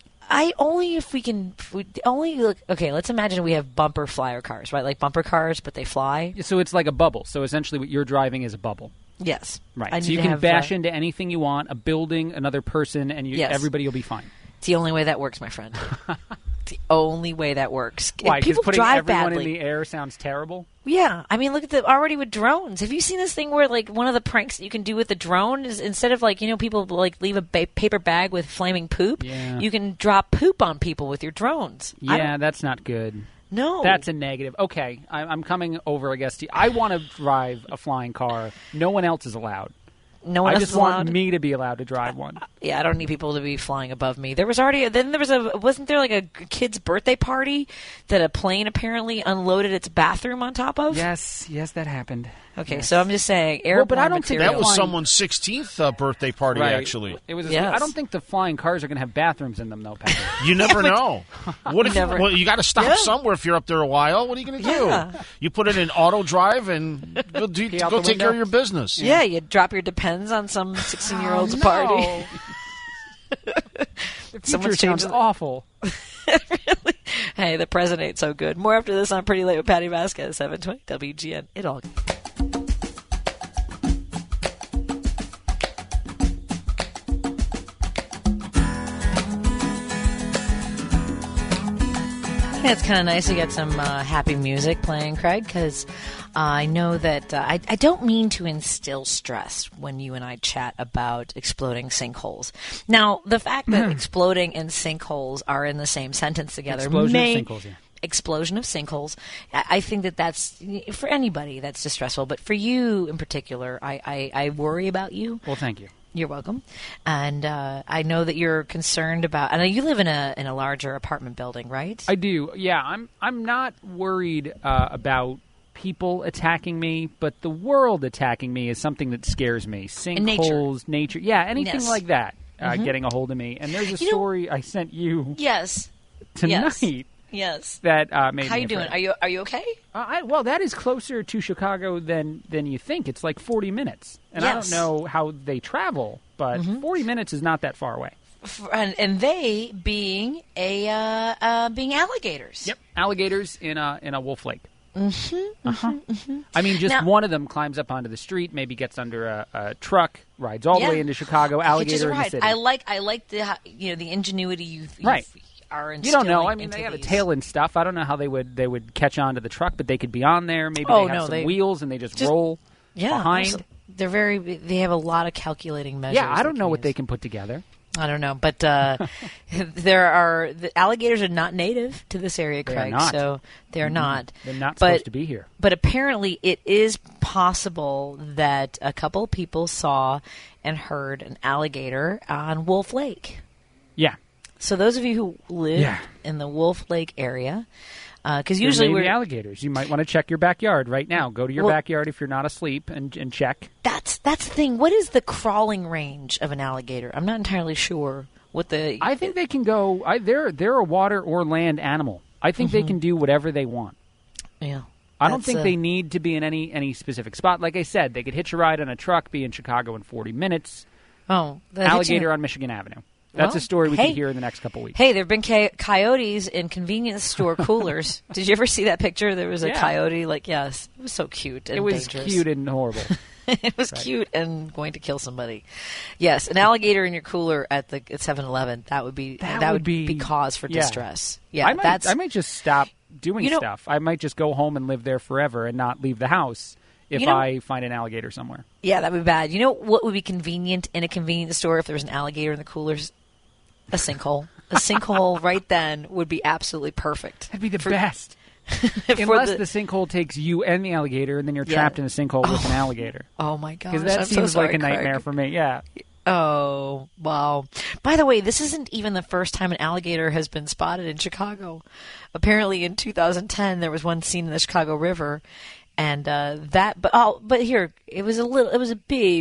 Okay, let's imagine we have bumper flyer cars, right? Like bumper cars, but they fly. So it's like a bubble. So essentially what you're driving is a bubble. Yes. Right. So you can bash into anything you want, a building, another person, and everybody will be fine. It's the only way that works, my friend. It's the only way that works. Why? Because putting everyone badly in the air sounds terrible? Yeah. I mean, look at already with drones. Have you seen this thing where, like, one of the pranks that you can do with the drone is instead of, like, people, like, leave a paper bag with flaming poop, you can drop poop on people with your drones. Yeah, that's not good. No. That's a negative. Okay, I'm coming over, I guess. I want to drive a flying car. No one else is allowed. No one else I just want me to be allowed to drive one. Yeah, I don't need people to be flying above me. Wasn't there like a kid's birthday party that a plane apparently unloaded its bathroom on top of? Yes, that happened. Okay, so I'm just saying, airborne but I don't material. think that was someone's 16th birthday party, actually. It was. I don't think the flying cars are going to have bathrooms in them, though, Patrick. You never know. What if you got to stop somewhere if you're up there a while? What are you going to do? You put it in auto drive and go take care of your business. Yeah, you drop your Depends on some 16-year-old's party. The future sounds awful. Really? Hey, the president ain't so good. More after this on Pretty Late with Patty Vasquez, 720 WGN. It all. Yeah, it's kind of nice to get some happy music playing, Craig, because I know that I don't mean to instill stress when you and I chat about exploding sinkholes. Now, the fact that exploding and sinkholes are in the same sentence together explosion of sinkholes. I think that's for anybody that's distressful, but for you in particular, I worry about you. Well, thank you. You're welcome. And I know that you're concerned about. I know you live in a larger apartment building, right? I do. Yeah, I'm not worried about people attacking me, but the world attacking me is something that scares me. Sinkholes, nature. Yeah, anything like that getting a hold of me. And there's a story I sent you. Yes. Tonight. Yes. That made How me you doing? Are you okay? Well, that is closer to Chicago than you think. It's like 40 minutes. And I don't know how they travel, but 40 minutes is not that far away. And they being being alligators. Yep, alligators in a wolf lake. I mean, just one of them climbs up onto the street, maybe gets under a truck, rides all the way into Chicago. Alligator in the city. I like the the ingenuity you are instilling. You don't know. I mean, they have a tail and stuff. I don't know how they would catch onto the truck, but they could be on there. Maybe they have some wheels and they just roll behind. They have a lot of calculating measures. Yeah, I don't know what they can put together. I don't know, but the alligators are not native to this area, Craig. So they're not. They're not supposed to be here. But apparently, it is possible that a couple people saw and heard an alligator on Wolf Lake. Yeah. So those of you who live in the Wolf Lake area, because usually we're alligators. You might want to check your backyard right now. Go to your backyard if you're not asleep and check. That's the thing. What is the crawling range of an alligator? I'm not entirely sure what the. I think they can go. They're a water or land animal. I think they can do whatever they want. Yeah. I don't think they need to be in any specific spot. Like I said, they could hitch a ride on a truck, be in Chicago in 40 minutes. Oh, alligator on Michigan Avenue. That's a story we can hear in the next couple weeks. Hey, there have been coyotes in convenience store coolers. Did you ever see that picture? There was a coyote. Yes, it was so cute and dangerous. It was cute and horrible. It was cute and going to kill somebody. Yes, an alligator in your cooler at 7-Eleven. That would be cause for distress. Yeah, I might just stop doing stuff. I might just go home and live there forever and not leave the house if I find an alligator somewhere. Yeah, that would be bad. You know what would be convenient in a convenience store if there was an alligator in the coolers? A sinkhole. A sinkhole right then would be absolutely perfect. That'd be the best. Unless the sinkhole takes you and the alligator, and then you're trapped in a sinkhole with an alligator. Oh, my gosh. Because that seems like a nightmare for me. Yeah. Oh, wow. By the way, this isn't even the first time an alligator has been spotted in Chicago. Apparently in 2010, there was one seen in the Chicago River. And but here, it was a little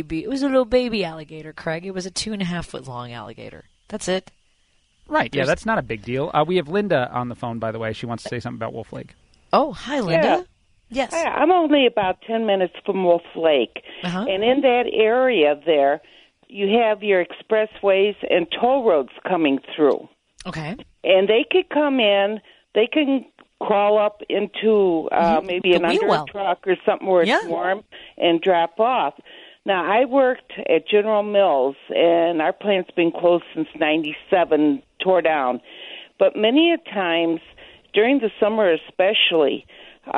baby alligator, Craig. It was a 2.5-foot long alligator. That's it. Right. Yeah, that's not a big deal. We have Linda on the phone, by the way. She wants to say something about Wolf Lake. Oh, hi, Linda. Yeah. Yes. Hi, I'm only about 10 minutes from Wolf Lake. Uh-huh. And in that area there, you have your expressways and toll roads coming through. Okay. And they could come in, they can crawl up into maybe an under truck or something where it's warm and drop off. Now, I worked at General Mills, and our plant's been closed since 97, tore down. But many a times, during the summer especially,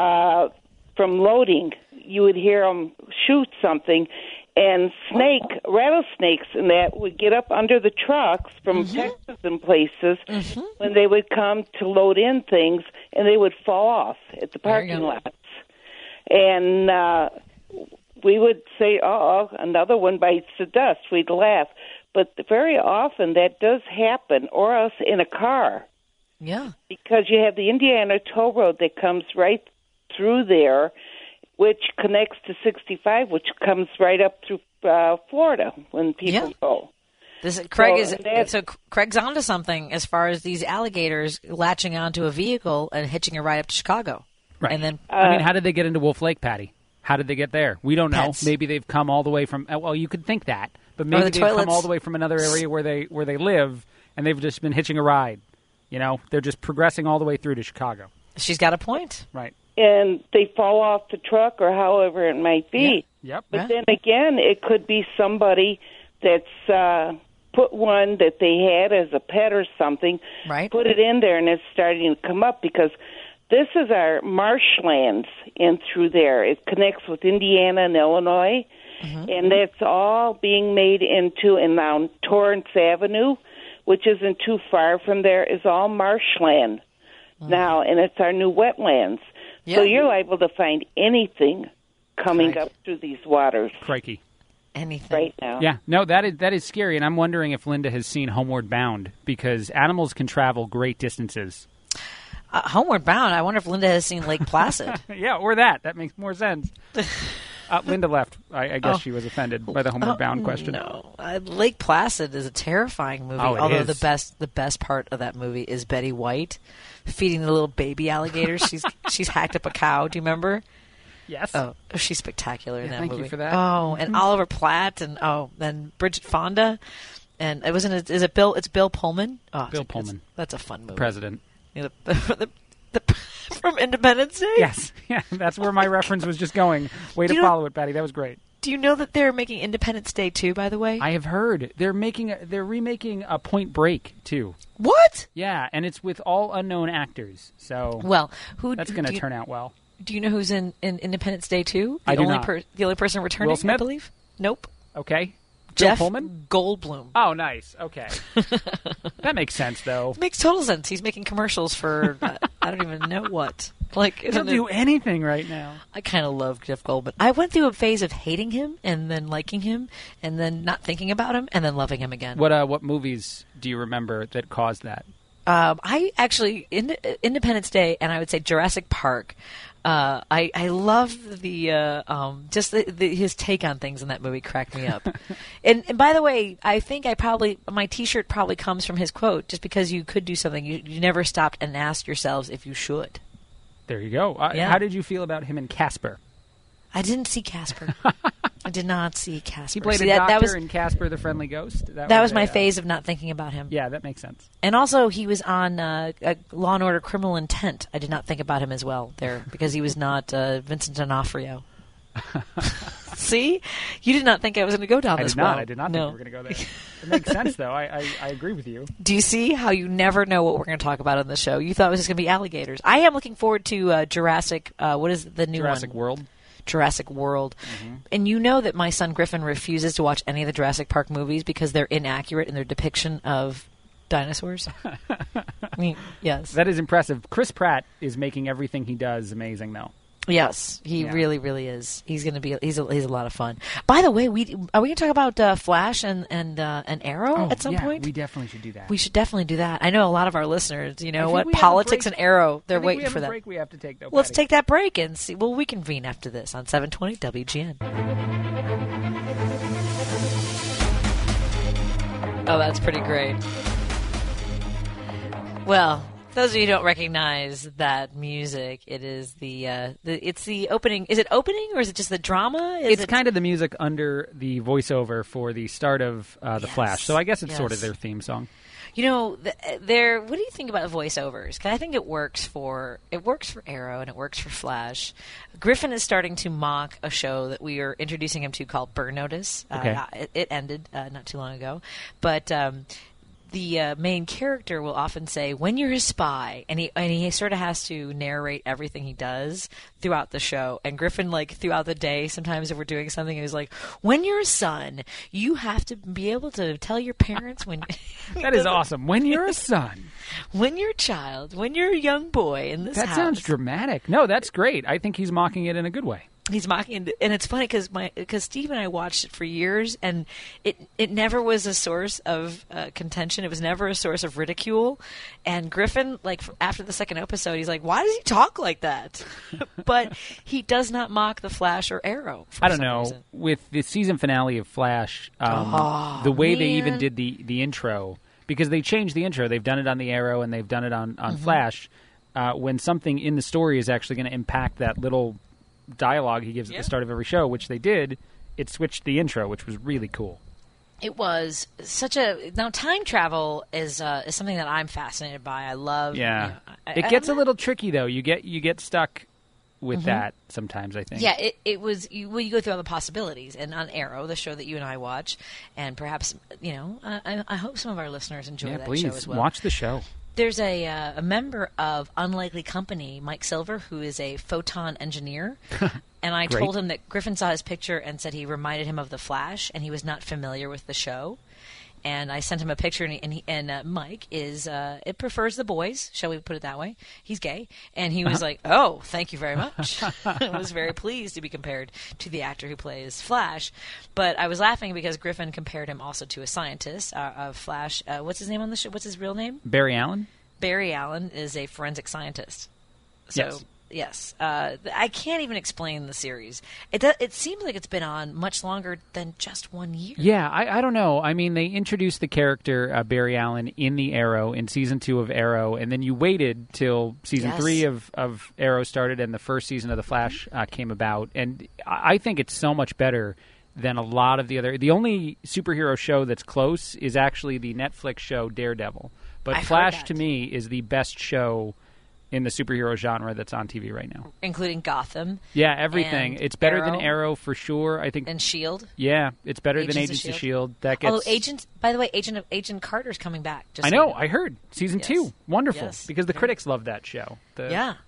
from loading, you would hear them shoot something, and rattlesnakes and that would get up under the trucks from Texas and places when they would come to load in things, and they would fall off at the parking lots. And we would say, oh, another one bites the dust. We'd laugh. But very often that does happen, or else in a car. Yeah. Because you have the Indiana toll road that comes right through there, which connects to 65, which comes right up through Florida when people go. Craig's onto something as far as these alligators latching onto a vehicle and hitching a ride up to Chicago. Right. And then, how did they get into Wolf Lake, Patty? How did they get there? We don't know. Pets. Maybe they've come all the way from. Well, you could think that, but maybe they've come all the way from another area where they live, and they've just been hitching a ride. You know, they're just progressing all the way through to Chicago. She's got a point, right? And they fall off the truck, or however it might be. Yep. But then again, it could be somebody that's put one that they had as a pet or something, right? Put it in there, and it's starting to come up because. This is our marshlands in through there. It connects with Indiana and Illinois, and that's all being made into, and now Torrance Avenue, which isn't too far from there, is all marshland now, and it's our new wetlands. Yeah. So you're liable to find anything coming up through these waters. Crikey. Anything. Right now. Yeah, no, that is scary, and I'm wondering if Linda has seen Homeward Bound, because animals can travel great distances. Homeward Bound. I wonder if Linda has seen Lake Placid. Yeah, or that. That makes more sense. Linda left. I guess she was offended by the Homeward Bound question. No, Lake Placid is a terrifying movie. Although the best part of that movie is Betty White feeding the little baby alligators. She's hacked up a cow. Do you remember? Yes. Oh, she's spectacular in that movie. Thank you for that. Oh, and Oliver Platt, and then Bridget Fonda, and it wasn't. Is it Bill? It's Bill Pullman. Oh, Bill Pullman. That's a fun movie. President. From Independence Day? Yes. Yeah, that's where my reference was just going. Way to follow it, Patty. That was great. Do you know that they're making Independence Day 2, by the way? I have heard. They're remaking a Point Break, too. What? Yeah, and it's with all unknown actors. So that's going to turn out well. Do you know who's in Independence Day 2? I do not. The only person returning, Will Smith? I believe? Nope. Okay. Jeff Pullman? Goldblum. Oh, nice. Okay. That makes sense, though. It makes total sense. He's making commercials for I don't even know what. Like, he'll do anything right now. I kind of love Jeff Goldblum. I went through a phase of hating him and then liking him and then not thinking about him and then loving him again. What movies do you remember that caused that? I actually Independence Day, and I would say Jurassic Park. I love the just his take on things in that movie cracked me up. and by the way, I think my T-shirt probably comes from his quote. Just because you could do something, you never stopped and asked yourselves if you should. There you go. Yeah. How did you feel about him and Casper? I didn't see Casper. I did not see Casper. He played a doctor in Casper the Friendly Ghost. That was my phase of not thinking about him. Yeah, that makes sense. And also, he was on Law and Order: Criminal Intent. I did not think about him as well there because he was not Vincent D'Onofrio. See? You did not think I was going to go down this road. I did not think we were going to go there. It makes sense, though. I agree with you. Do you see how you never know what we're going to talk about on the show? You thought it was just going to be alligators. I am looking forward to Jurassic. What is the new Jurassic one? World. Jurassic World. Mm-hmm. And you know that my son Griffin refuses to watch any of the Jurassic Park movies because they're inaccurate in their depiction of dinosaurs. I mean, yes. That is impressive. Chris Pratt is making everything he does amazing, though. Yes, he really, really is. He's going to be. He's a lot of fun. By the way, are we going to talk about Flash and Arrow at some point? We definitely should do that. We should definitely do that. I know a lot of our listeners. You know what? Politics and Arrow. They're waiting for that. Break we have to take, though. Let's take that break and see. We'll reconvene after this on 720 WGN. Oh, that's pretty great. Well. Those of you who don't recognize that music, it is it's the opening. Is it opening or is it just the drama? It's kind of the music under the voiceover for the start of the Flash. So I guess it's sort of their theme song. You know, what do you think about voiceovers? Because I think it works for Arrow and it works for Flash. Griffin is starting to mock a show that we are introducing him to called Burn Notice. Okay. It ended not too long ago, but. The main character will often say, "When you're a spy," and he sort of has to narrate everything he does throughout the show. And Griffin, like throughout the day, sometimes if we're doing something, he's like, "When you're a son, you have to be able to tell your parents when." That is awesome. When you're a son, when you're a child, when you're a young boy in this house. That sounds dramatic. No, that's great. I think he's mocking it in a good way. He's mocking, and it's funny because Steve and I watched it for years, and it never was a source of contention. It was never a source of ridicule. And Griffin, like after the second episode, he's like, "Why does he talk like that?" But he does not mock the Flash or Arrow. I don't know. Reason. With the season finale of Flash, the way they even did the intro, because they changed the intro. They've done it on the Arrow and they've done it on Flash. When something in the story is actually going to impact that little dialogue he gives at the start of every show, which they did, it switched the intro, which was really cool. It was such a... Now, time travel is something that I'm fascinated by. I love... Yeah. It gets a little tricky, though. You get stuck with that sometimes, I think. Yeah, it was... You go through all the possibilities. And on Arrow, the show that you and I watch, and perhaps, I hope some of our listeners enjoy that show as well. Watch the show. There's a member of Unlikely Company, Mike Silver, who is a photon engineer. And I told him that Griffin saw his picture and said he reminded him of The Flash, and he was not familiar with the show. And I sent him a picture, and Mike it prefers the boys, shall we put it that way? He's gay. And he was like, "Oh, thank you very much." I was very pleased to be compared to the actor who plays Flash. But I was laughing because Griffin compared him also to a scientist of Flash. What's his name on the show? What's his real name? Barry Allen. Barry Allen is a forensic scientist. So, yes. I can't even explain the series. It seems like it's been on much longer than just 1 year. Yeah, I don't know. I mean, they introduced the character Barry Allen in the Arrow, in Season 2 of Arrow, and then you waited till Season 3 of Arrow started and the first season of The Flash came about. And I think it's so much better than a lot of the other... The only superhero show that's close is actually the Netflix show Daredevil. But Flash, to me, is the best show in the superhero genre that's on TV right now. Including Gotham. Yeah, everything. It's better than Arrow for sure, I think. And S.H.I.E.L.D. Yeah, it's better than Agents of S.H.I.E.L.D. That gets... Although by the way, Agent Carter's coming back. I know, I heard. Season 2. Wonderful. Yes. Because the critics love that show. Yeah.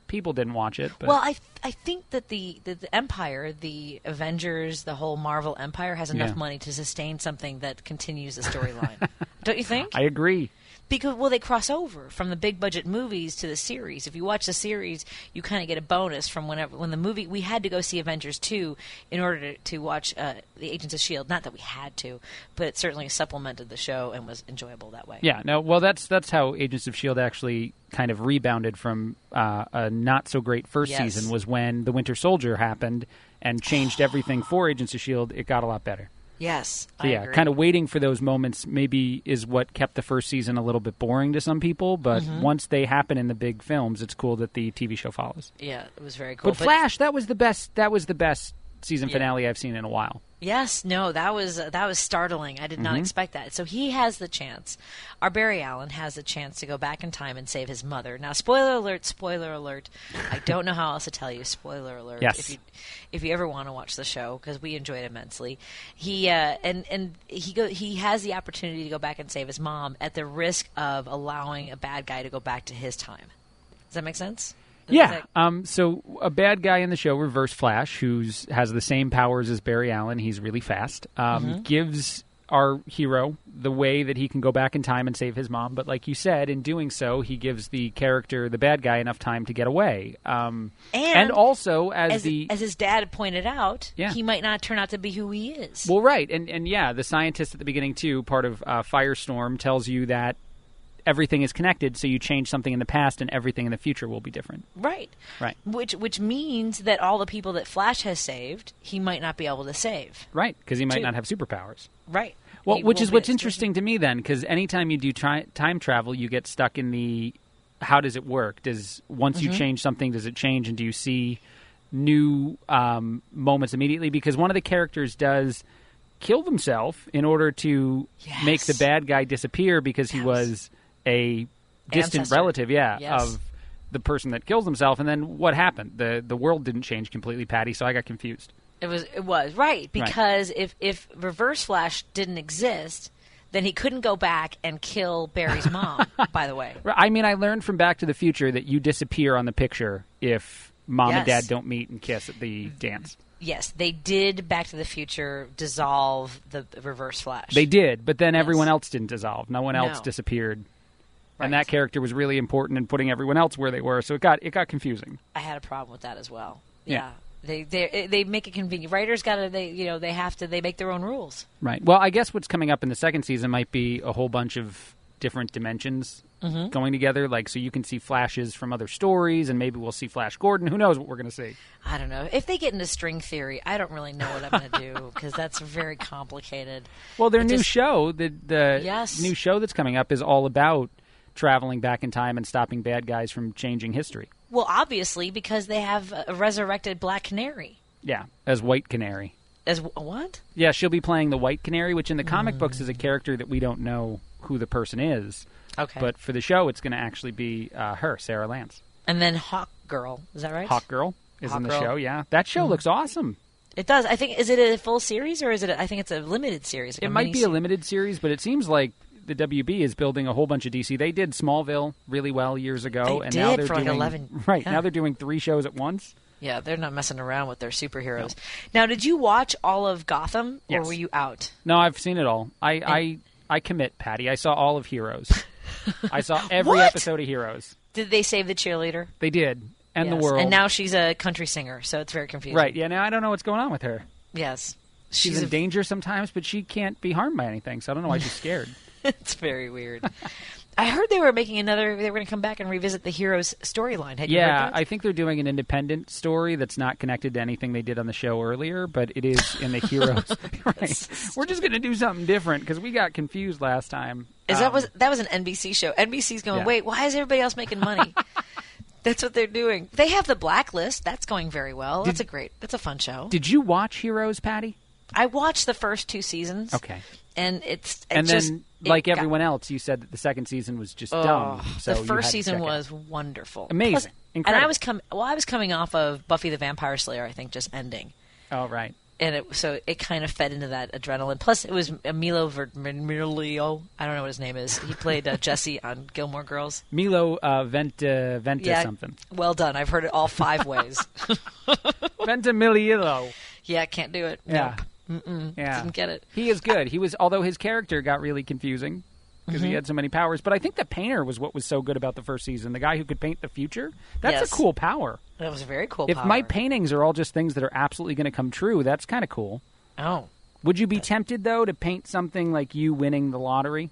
people didn't watch it. But. Well, I think that the Empire, the Avengers, the whole Marvel Empire has enough money to sustain something that continues the storyline. Don't you think? I agree. Because, they cross over from the big budget movies to the series. If you watch the series, you kind of get a bonus from when the movie. We had to go see Avengers 2 in order to watch the Agents of S.H.I.E.L.D. Not that we had to, but it certainly supplemented the show and was enjoyable that way. Yeah, no, well, that's how Agents of S.H.I.E.L.D. actually kind of rebounded from a not-so-great first season, was when The Winter Soldier happened and changed everything for Agents of S.H.I.E.L.D. It got a lot better. Yes, so, I agree. Kind of waiting for those moments maybe is what kept the first season a little bit boring to some people, but once they happen in the big films, it's cool that the TV show follows. Yeah, it was very cool. But Flash, that was the best season finale I've seen in a while. Yes, no, that was startling. I did not expect that. So he has the chance. Our Barry Allen has the chance to go back in time and save his mother. Now, spoiler alert. I don't know how else to tell you. Spoiler alert. Yes. If you ever want to watch the show, because we enjoyed it immensely, he has the opportunity to go back and save his mom at the risk of allowing a bad guy to go back to his time. Does that make sense? Yeah. So a bad guy in the show, Reverse Flash, who has the same powers as Barry Allen, he's really fast, gives our hero the way that he can go back in time and save his mom. But like you said, in doing so, he gives the character, the bad guy, enough time to get away. And also, as his dad pointed out, he might not turn out to be who he is. Well, right. And the scientist at the beginning, too, part of Firestorm, tells you that everything is connected, so you change something in the past and everything in the future will be different. Right. Which means that all the people that Flash has saved, he might not be able to save. Right, because he might not have superpowers. Right. Well, which is what's interesting to me then, because anytime you do time travel, you get stuck in the how does it work? Once you change something, does it change, and do you see new moments immediately? Because one of the characters does kill himself in order to make the bad guy disappear because he was a distant relative, of the person that kills himself. And then what happened? The world didn't change completely, Patty, so I got confused. It was right, because if Reverse Flash didn't exist, then he couldn't go back and kill Barry's mom, by the way. I mean, I learned from Back to the Future that you disappear on the picture if mom and dad don't meet and kiss at the dance. Yes, they did, Back to the Future, dissolve the Reverse Flash. They did, but then everyone else didn't dissolve. No one else disappeared. Right. And that character was really important in putting everyone else where they were, so it got confusing. I had a problem with that as well. Yeah. They make it convenient. Writers they make their own rules. Right. Well, I guess what's coming up in the second season might be a whole bunch of different dimensions going together. Like, so you can see flashes from other stories, and maybe we'll see Flash Gordon. Who knows what we're going to see? I don't know. If they get into string theory, I don't really know what I'm going to do because that's very complicated. Well, their new show, the new show that's coming up, is all about traveling back in time and stopping bad guys from changing history. Well, obviously, because they have a resurrected Black Canary. Yeah, as White Canary. As what? Yeah, she'll be playing the White Canary, which in the comic books is a character that we don't know who the person is. Okay. But for the show, it's going to actually be her, Sarah Lance. And then Hawk Girl, is that right? Hawk Girl is in the show, yeah. That show looks awesome. It does. I think, is it a full series or is it? I think it's a limited series. It might be a limited series, but it seems like the WB is building a whole bunch of DC. They did Smallville really well years ago, and now they're doing 11. Right now they're doing 3 shows at once. Yeah, they're not messing around with their superheroes. No. Now, did you watch all of Gotham, or were you out? No, I've seen it all. I commit, Patty. I saw all of Heroes. I saw every episode of Heroes. Did they save the cheerleader? They did, and the world. And now she's a country singer, so it's very confusing. Right? Yeah. Now I don't know what's going on with her. Yes, she's in danger sometimes, but she can't be harmed by anything. So I don't know why she's scared. It's very weird. I heard they were making they were going to come back and revisit the Heroes storyline. Had you heard that? I think they're doing an independent story that's not connected to anything they did on the show earlier, but it is in the Heroes. Right. We're just going to do something different because we got confused last time. That was an NBC show. NBC's going, wait, why is everybody else making money? That's what they're doing. They have the Blacklist. That's going very well. That's a fun show. Did you watch Heroes, Patty? I watched the first 2 seasons. Okay. And everyone else, you said that the second season was just dumb. So the first season was wonderful, amazing, incredible. And I was coming off of Buffy the Vampire Slayer, I think, just ending. Oh right. and it kind of fed into that adrenaline. Plus, it was Milo Ventimiglia. I don't know what his name is. He played Jesse on Gilmore Girls. Milo Venta something. Well done. I've heard it all 5 ways. Ventimiglia. Yeah, can't do it. Yeah. Nope. Yeah. Didn't get it. He is good. Although his character got really confusing because he had so many powers. But I think the painter was what was so good about the first season. The guy who could paint the future. That's a cool power. That was a very cool power. If my paintings are all just things that are absolutely going to come true, that's kind of cool. Oh. Would you be tempted, though, to paint something like you winning the lottery?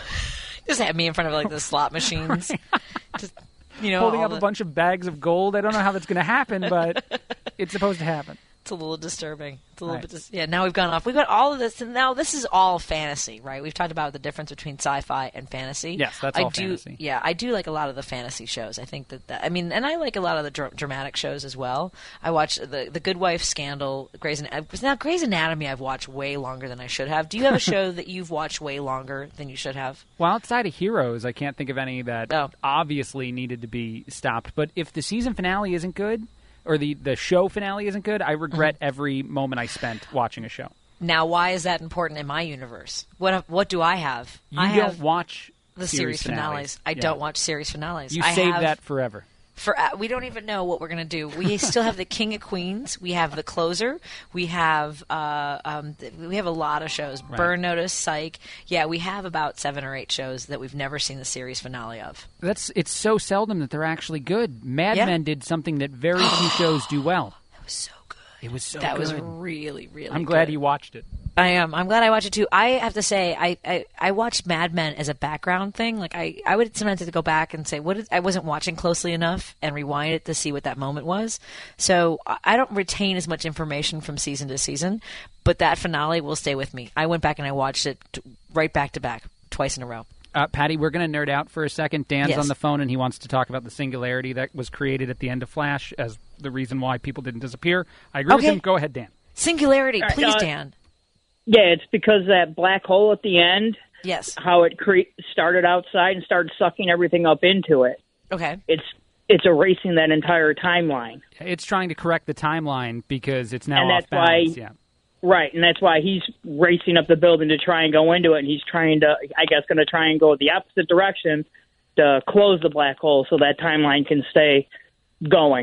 Just have me in front of, like, the slot machines. Just, holding up a bunch of bags of gold. I don't know how that's going to happen, but it's supposed to happen. It's a little disturbing. It's a little bit. Now we've gone off. We've got all of this, and now this is all fantasy, right? We've talked about the difference between sci-fi and fantasy. Yes, that's all fantasy. Yeah, I do like a lot of the fantasy shows. I think and I like a lot of the dramatic shows as well. I watch the Good Wife, Scandal, Grey's Anatomy. I've watched way longer than I should have. Do you have a show that you've watched way longer than you should have? Well, outside of Heroes, I can't think of any that obviously needed to be stopped. But if the season finale isn't good, or the show finale isn't good, I regret every moment I spent watching a show. Now, why is that important in my universe? What do I have? I don't watch the series finales. I don't watch series finales. You save that forever. We don't even know what we're going to do. We still have the King of Queens. We have the Closer. We have a lot of shows. Right. Burn Notice, Psych. Yeah, we have about 7 or 8 shows that we've never seen the series finale of. It's so seldom that they're actually good. Mad Men did something that very few shows do well. That was so good. It was so good. That good. was really, really good. I'm glad you watched it. I am. I'm glad I watched it too. I have to say, I watched Mad Men as a background thing. Like I would sometimes have to go back and say, I wasn't watching closely enough and rewind it to see what that moment was. So I don't retain as much information from season to season, but that finale will stay with me. I went back and I watched it right back to back, twice in a row. Patty, we're going to nerd out for a second. Dan's on the phone, and he wants to talk about the singularity that was created at the end of Flash as the reason why people didn't disappear. I agree with him. Go ahead, Dan. Singularity, please, Dan. Yeah, it's because that black hole at the end. Yes. How it started outside and started sucking everything up into it. Okay. It's erasing that entire timeline. It's trying to correct the timeline because it's now off balance. Yeah. Right, and that's why he's racing up the building to try and go into it, and he's trying to, I guess, going to try and go the opposite direction to close the black hole so that timeline can stay going.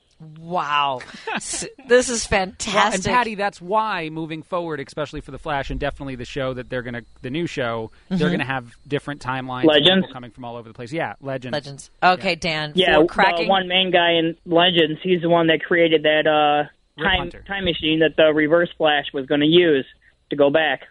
Wow. This is fantastic. Well, and Patty, that's why moving forward, especially for the Flash and definitely the show that the new show, they're going to have different timelines. Legends. People coming from all over the place. Yeah, Legends. Okay, Dan. Yeah, the one main guy in Legends, he's the one that created that time machine that the Reverse Flash was going to use to go back.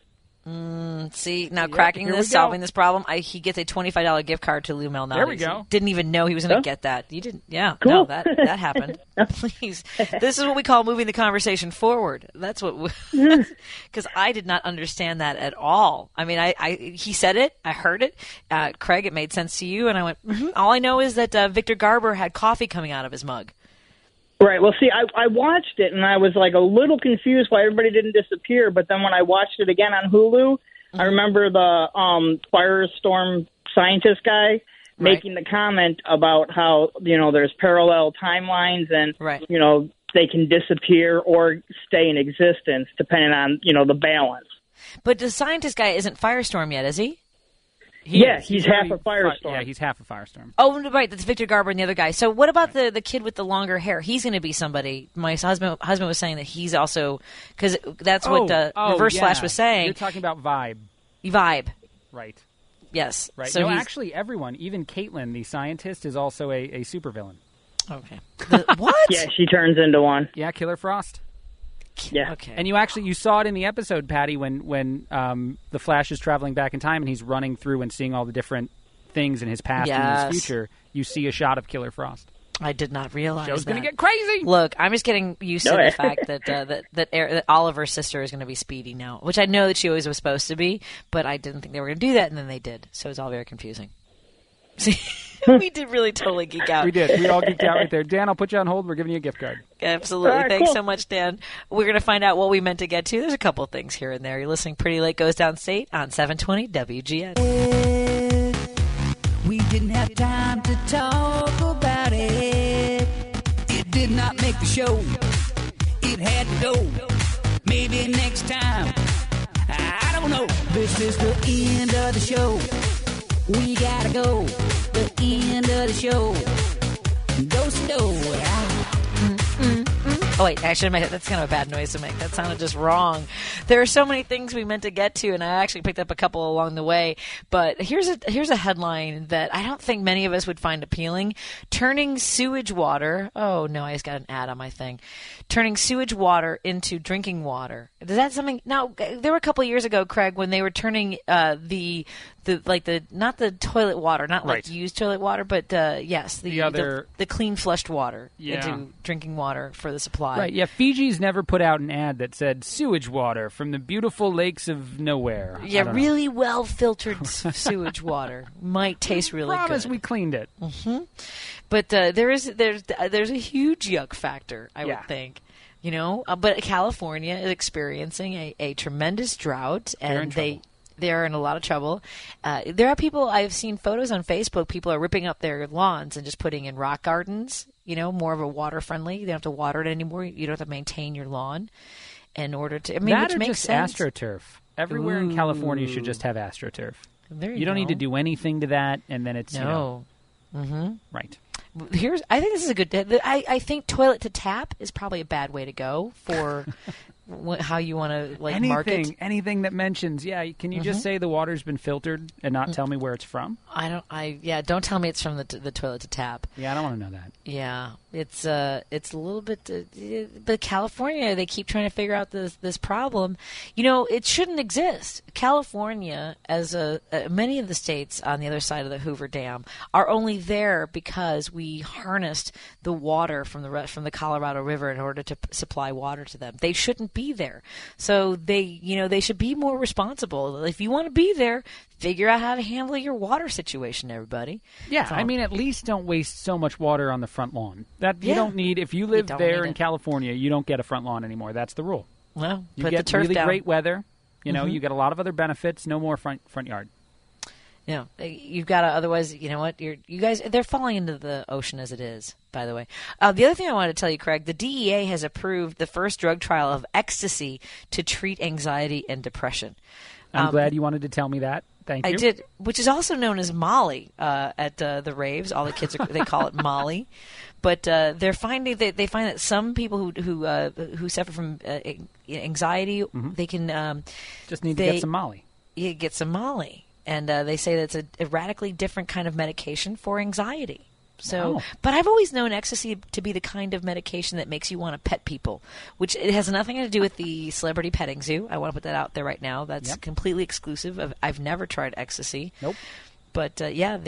See, now cracking this, solving this problem, he gets a $25 gift card to Lou Malnati. There we go. Didn't even know he was going to get that. You didn't? Yeah. Cool. No, that happened. Please. This is what we call moving the conversation forward. That's what, because I did not understand that at all. I mean, he said it, I heard it. Craig, it made sense to you, and I went, All I know is that Victor Garber had coffee coming out of his mug. Right. Well, see, I watched it, and I was like a little confused why everybody didn't disappear. But then when I watched it again on Hulu, I remember the Firestorm scientist guy making the comment about how, there's parallel timelines and, they can disappear or stay in existence depending on, the balance. But the scientist guy isn't Firestorm yet, is he? He's half a Firestorm. Yeah, he's half a Firestorm. Oh, right, that's Victor Garber and the other guy. So what about the kid with the longer hair? He's going to be somebody. My husband was saying that he's also, because that's what Reverse Flash was saying. You're talking about Vibe. Vibe. Right. Yes. Right. So actually everyone, even Caitlin, the scientist, is also a supervillain. Okay. What? Yeah, she turns into one. Yeah, Killer Frost. Yeah. Okay. And you saw it in the episode, Patty, when the Flash is traveling back in time and he's running through and seeing all the different things in his past and his future. You see a shot of Killer Frost. I did not realize Show's that. going to get crazy. Look, I'm just getting used to the fact that Oliver's sister is going to be Speedy now, which I know that she always was supposed to be, but I didn't think they were going to do that, and then they did. So it's all very confusing. See, we did really totally geek out. We did. We all geeked out right there. Dan, I'll put you on hold. We're giving you a gift card. Absolutely. Right, Thanks cool. so much, Dan. We're going to find out what we meant to get to. There's a couple of things here and there. You're listening Pretty Late Goes Downstate on 720 WGN. We didn't have time to talk about it. It did not make the show. It had to go. maybe next time. I don't know. This is the end of the show. We gotta go. The end of the show. Go slow. Oh, wait, actually, that's kind of a bad noise to make. That sounded just wrong. There are so many things we meant to get to, and I actually picked up a couple along the way. But here's a headline that I don't think many of us would find appealing. Turning sewage water. Oh, no, I just got an ad on my thing. Turning sewage water into drinking water. Is that something? Now, there were a couple of years ago, Craig, when they were turning the not the toilet water, not like used toilet water, but yes, the clean flushed water into drinking water for the supply. Right. Yeah. Fiji's never put out an ad that said sewage water from the beautiful lakes of nowhere. Yeah, really well filtered sewage water might taste really good. Promise we cleaned it. Mm-hmm. But there's a huge yuck factor, I would think. You know, but California is experiencing a tremendous drought, and they're in a lot of trouble. There are people, I've seen photos on Facebook, people are ripping up their lawns and just putting in rock gardens, you know, more of a water friendly. You don't have to water it anymore. You don't have to maintain your lawn in order to, which makes just sense. AstroTurf. Everywhere in California should just have AstroTurf. You don't need to do anything to that, and then it's, right. I think this is a good. I think toilet to tap is probably a bad way to go for how you want to market anything that mentions. Yeah, can you just say the water's been filtered and not tell me where it's from? Don't tell me it's from the toilet to tap. Yeah, I don't want to know that. Yeah, it's a little bit. But California, they keep trying to figure out this problem. You know, it shouldn't exist. California, as many of the states on the other side of the Hoover Dam, are only there because we harnessed the water from the Colorado River in order to supply water to them. They shouldn't be there. So they should be more responsible. If you want to be there, figure out how to handle your water situation, everybody. Yeah, I mean, at least don't waste so much water on the front lawn. That you don't need. If you live there in California, you don't get a front lawn anymore. That's the rule. Well, you put get the turf really down. Great weather. You know, you get a lot of other benefits. No more front yard. Yeah, you've got to. Otherwise, you know what? You guys, they're falling into the ocean as it is. By the way, the other thing I wanted to tell you, Craig, the DEA has approved the first drug trial of ecstasy to treat anxiety and depression. I'm glad you wanted to tell me that. Thank you. I did, which is also known as Molly at the raves. All the kids they call it Molly, but they're finding they find that some people who suffer from anxiety, they can just need to get some Molly. You get some Molly, and they say that it's a radically different kind of medication for anxiety. So, wow. But I've always known ecstasy to be the kind of medication that makes you want to pet people, which it has nothing to do with the celebrity petting zoo. I want to put that out there right now. That's completely exclusive. I've never tried ecstasy. Nope. But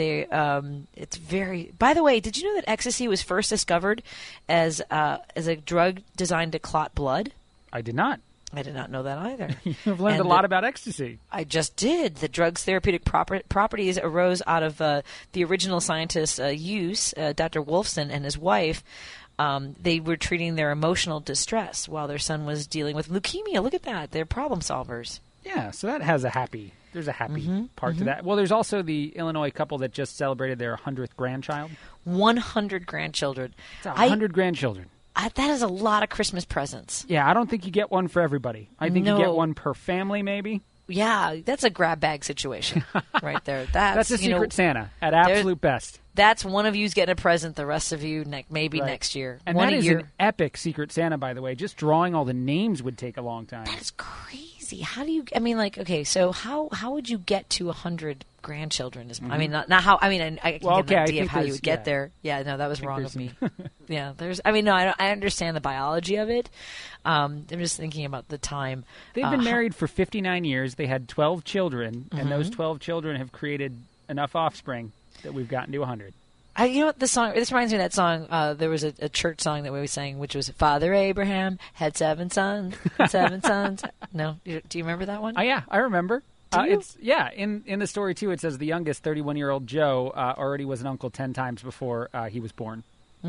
it's very. By the way, did you know that ecstasy was first discovered as a drug designed to clot blood? I did not. I did not know that either. You've learned a lot about ecstasy. I just did. The drug's therapeutic properties arose out of the original scientist's use, Dr. Wolfson and his wife. They were treating their emotional distress while their son was dealing with leukemia. Look at that. They're problem solvers. Yeah, so that has there's a happy part to that. Well, there's also the Illinois couple that just celebrated their 100th grandchild. 100 grandchildren. It's 100 grandchildren. That is a lot of Christmas presents. Yeah, I don't think you get one for everybody. I think you get one per family, maybe. Yeah, that's a grab bag situation right there. That's a Secret Santa at absolute best. That's one of you's getting a present, the rest of you maybe next year. And that is an epic Secret Santa, by the way. Just drawing all the names would take a long time. That is crazy. How do you? I mean, okay. So how would you get to 100 grandchildren? I mean, not how. I mean, I can get an idea of how you would get there. Yeah, no, that was wrong of me. Yeah, I understand the biology of it. I'm just thinking about the time. They've been married for 59 years. They had 12 children, and those 12 children have created enough offspring that we've gotten to 100. You know what this reminds me of that song. There was a church song that we were saying, which was Father Abraham had 7 sons, 7 sons. No, do you remember that one? Oh yeah, I remember. Do you? In the story too, it says the youngest 31-year-old Joe already was an uncle 10 times before he was born.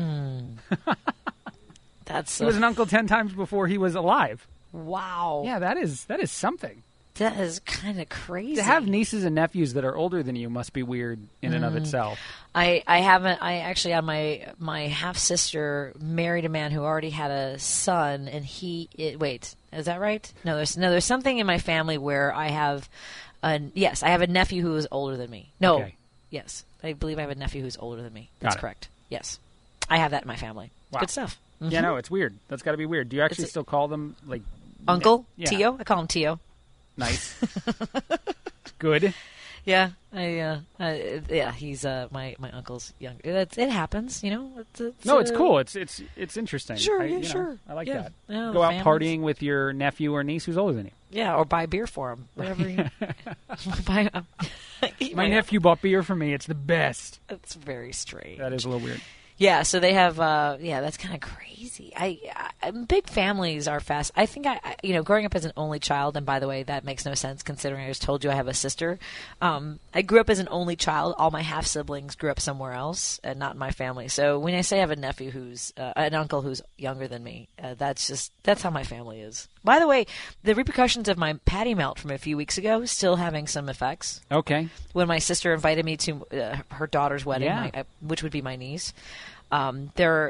He was an uncle 10 times before he was alive. Wow. Yeah, that is something. That is kind of crazy. To have nieces and nephews that are older than you must be weird in and of itself. I haven't. I actually had my half sister married a man who already had a son, and wait, is that right? No, there's something in my family where I have I have a nephew who is older than me. No, okay. Yes, I believe I have a nephew who's older than me. That's correct. Yes, I have that in my family. Wow. Good stuff. Mm-hmm. Yeah, no, it's weird. That's got to be weird. Do you actually still call them like Uncle Yeah. Tio? I call him Tio. Nice. Good. Yeah, he's my uncle's younger. It happens, you know. It's cool. It's interesting. Sure, sure. I like that. Yeah, go out partying with your nephew or niece who's older than you. Yeah, or buy beer for him. Whatever. My nephew bought beer for me. It's the best. That's very strange. That is a little weird. Yeah, so they have. That's kind of crazy. Big families are fast. I think growing up as an only child, and by the way, that makes no sense considering I just told you I have a sister. I grew up as an only child. All my half siblings grew up somewhere else, and not in my family. So when I say I have a nephew who's an uncle who's younger than me, that's how my family is. By the way, the repercussions of my patty melt from a few weeks ago still having some effects. Okay. When my sister invited me to her daughter's wedding, which would be my niece. There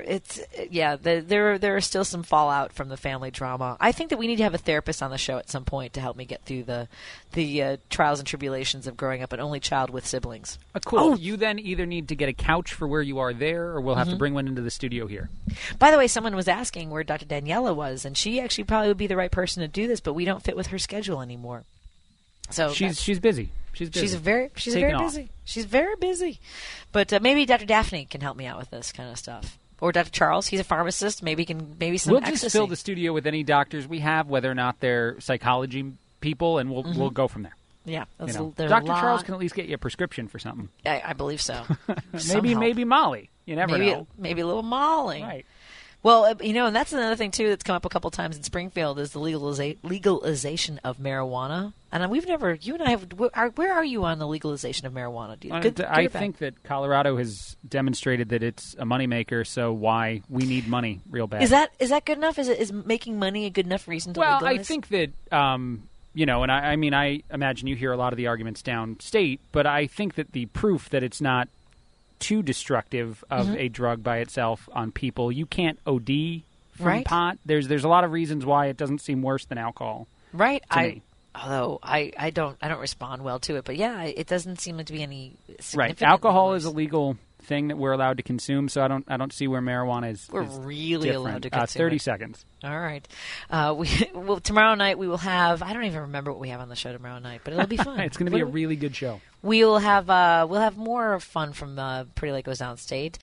are still some fallout from the family drama. I think that we need to have a therapist on the show at some point to help me get through the trials and tribulations of growing up an only child with siblings. Cool. Oh. You then either need to get a couch for where you are there, or we'll have to bring one into the studio here. By the way, someone was asking where Dr. Daniela was, and she actually probably would be the right person to do this, but we don't fit with her schedule anymore. So she's busy. She's very busy. She's very busy. But maybe Dr. Daphne can help me out with this kind of stuff. Or Dr. Charles, he's a pharmacist. Maybe some We'll ecstasy. just fill the studio with any doctors we have, whether or not they're psychology people, and we'll go from there. Yeah. Dr. Charles can at least get you a prescription for something. I believe so. maybe Molly. You never know. Maybe a little Molly. Right. Well, and that's another thing, too, that's come up a couple times in Springfield is the legalization of marijuana. And you and I where are you on the legalization of marijuana? I think that Colorado has demonstrated that it's a moneymaker, so why we need money real bad. Is that good enough? Is making money a good enough reason to legalize? Well, I think that, and I imagine you hear a lot of the arguments downstate, but I think that the proof that it's not too destructive of a drug by itself on people. You can't OD from pot. There's a lot of reasons why it doesn't seem worse than alcohol. Right. To me. Although I don't respond well to it, but yeah, it doesn't seem to be any significant. Right. Alcohol is a legal thing that we're allowed to consume, so I don't see where marijuana is. We're really different. allowed to consume 30 it. seconds. All right. Tomorrow night we will have. I don't even remember what we have on the show tomorrow night, but it'll be fun. It's going to be a really good show. We'll have more fun from Pretty Lake Goes Downstate.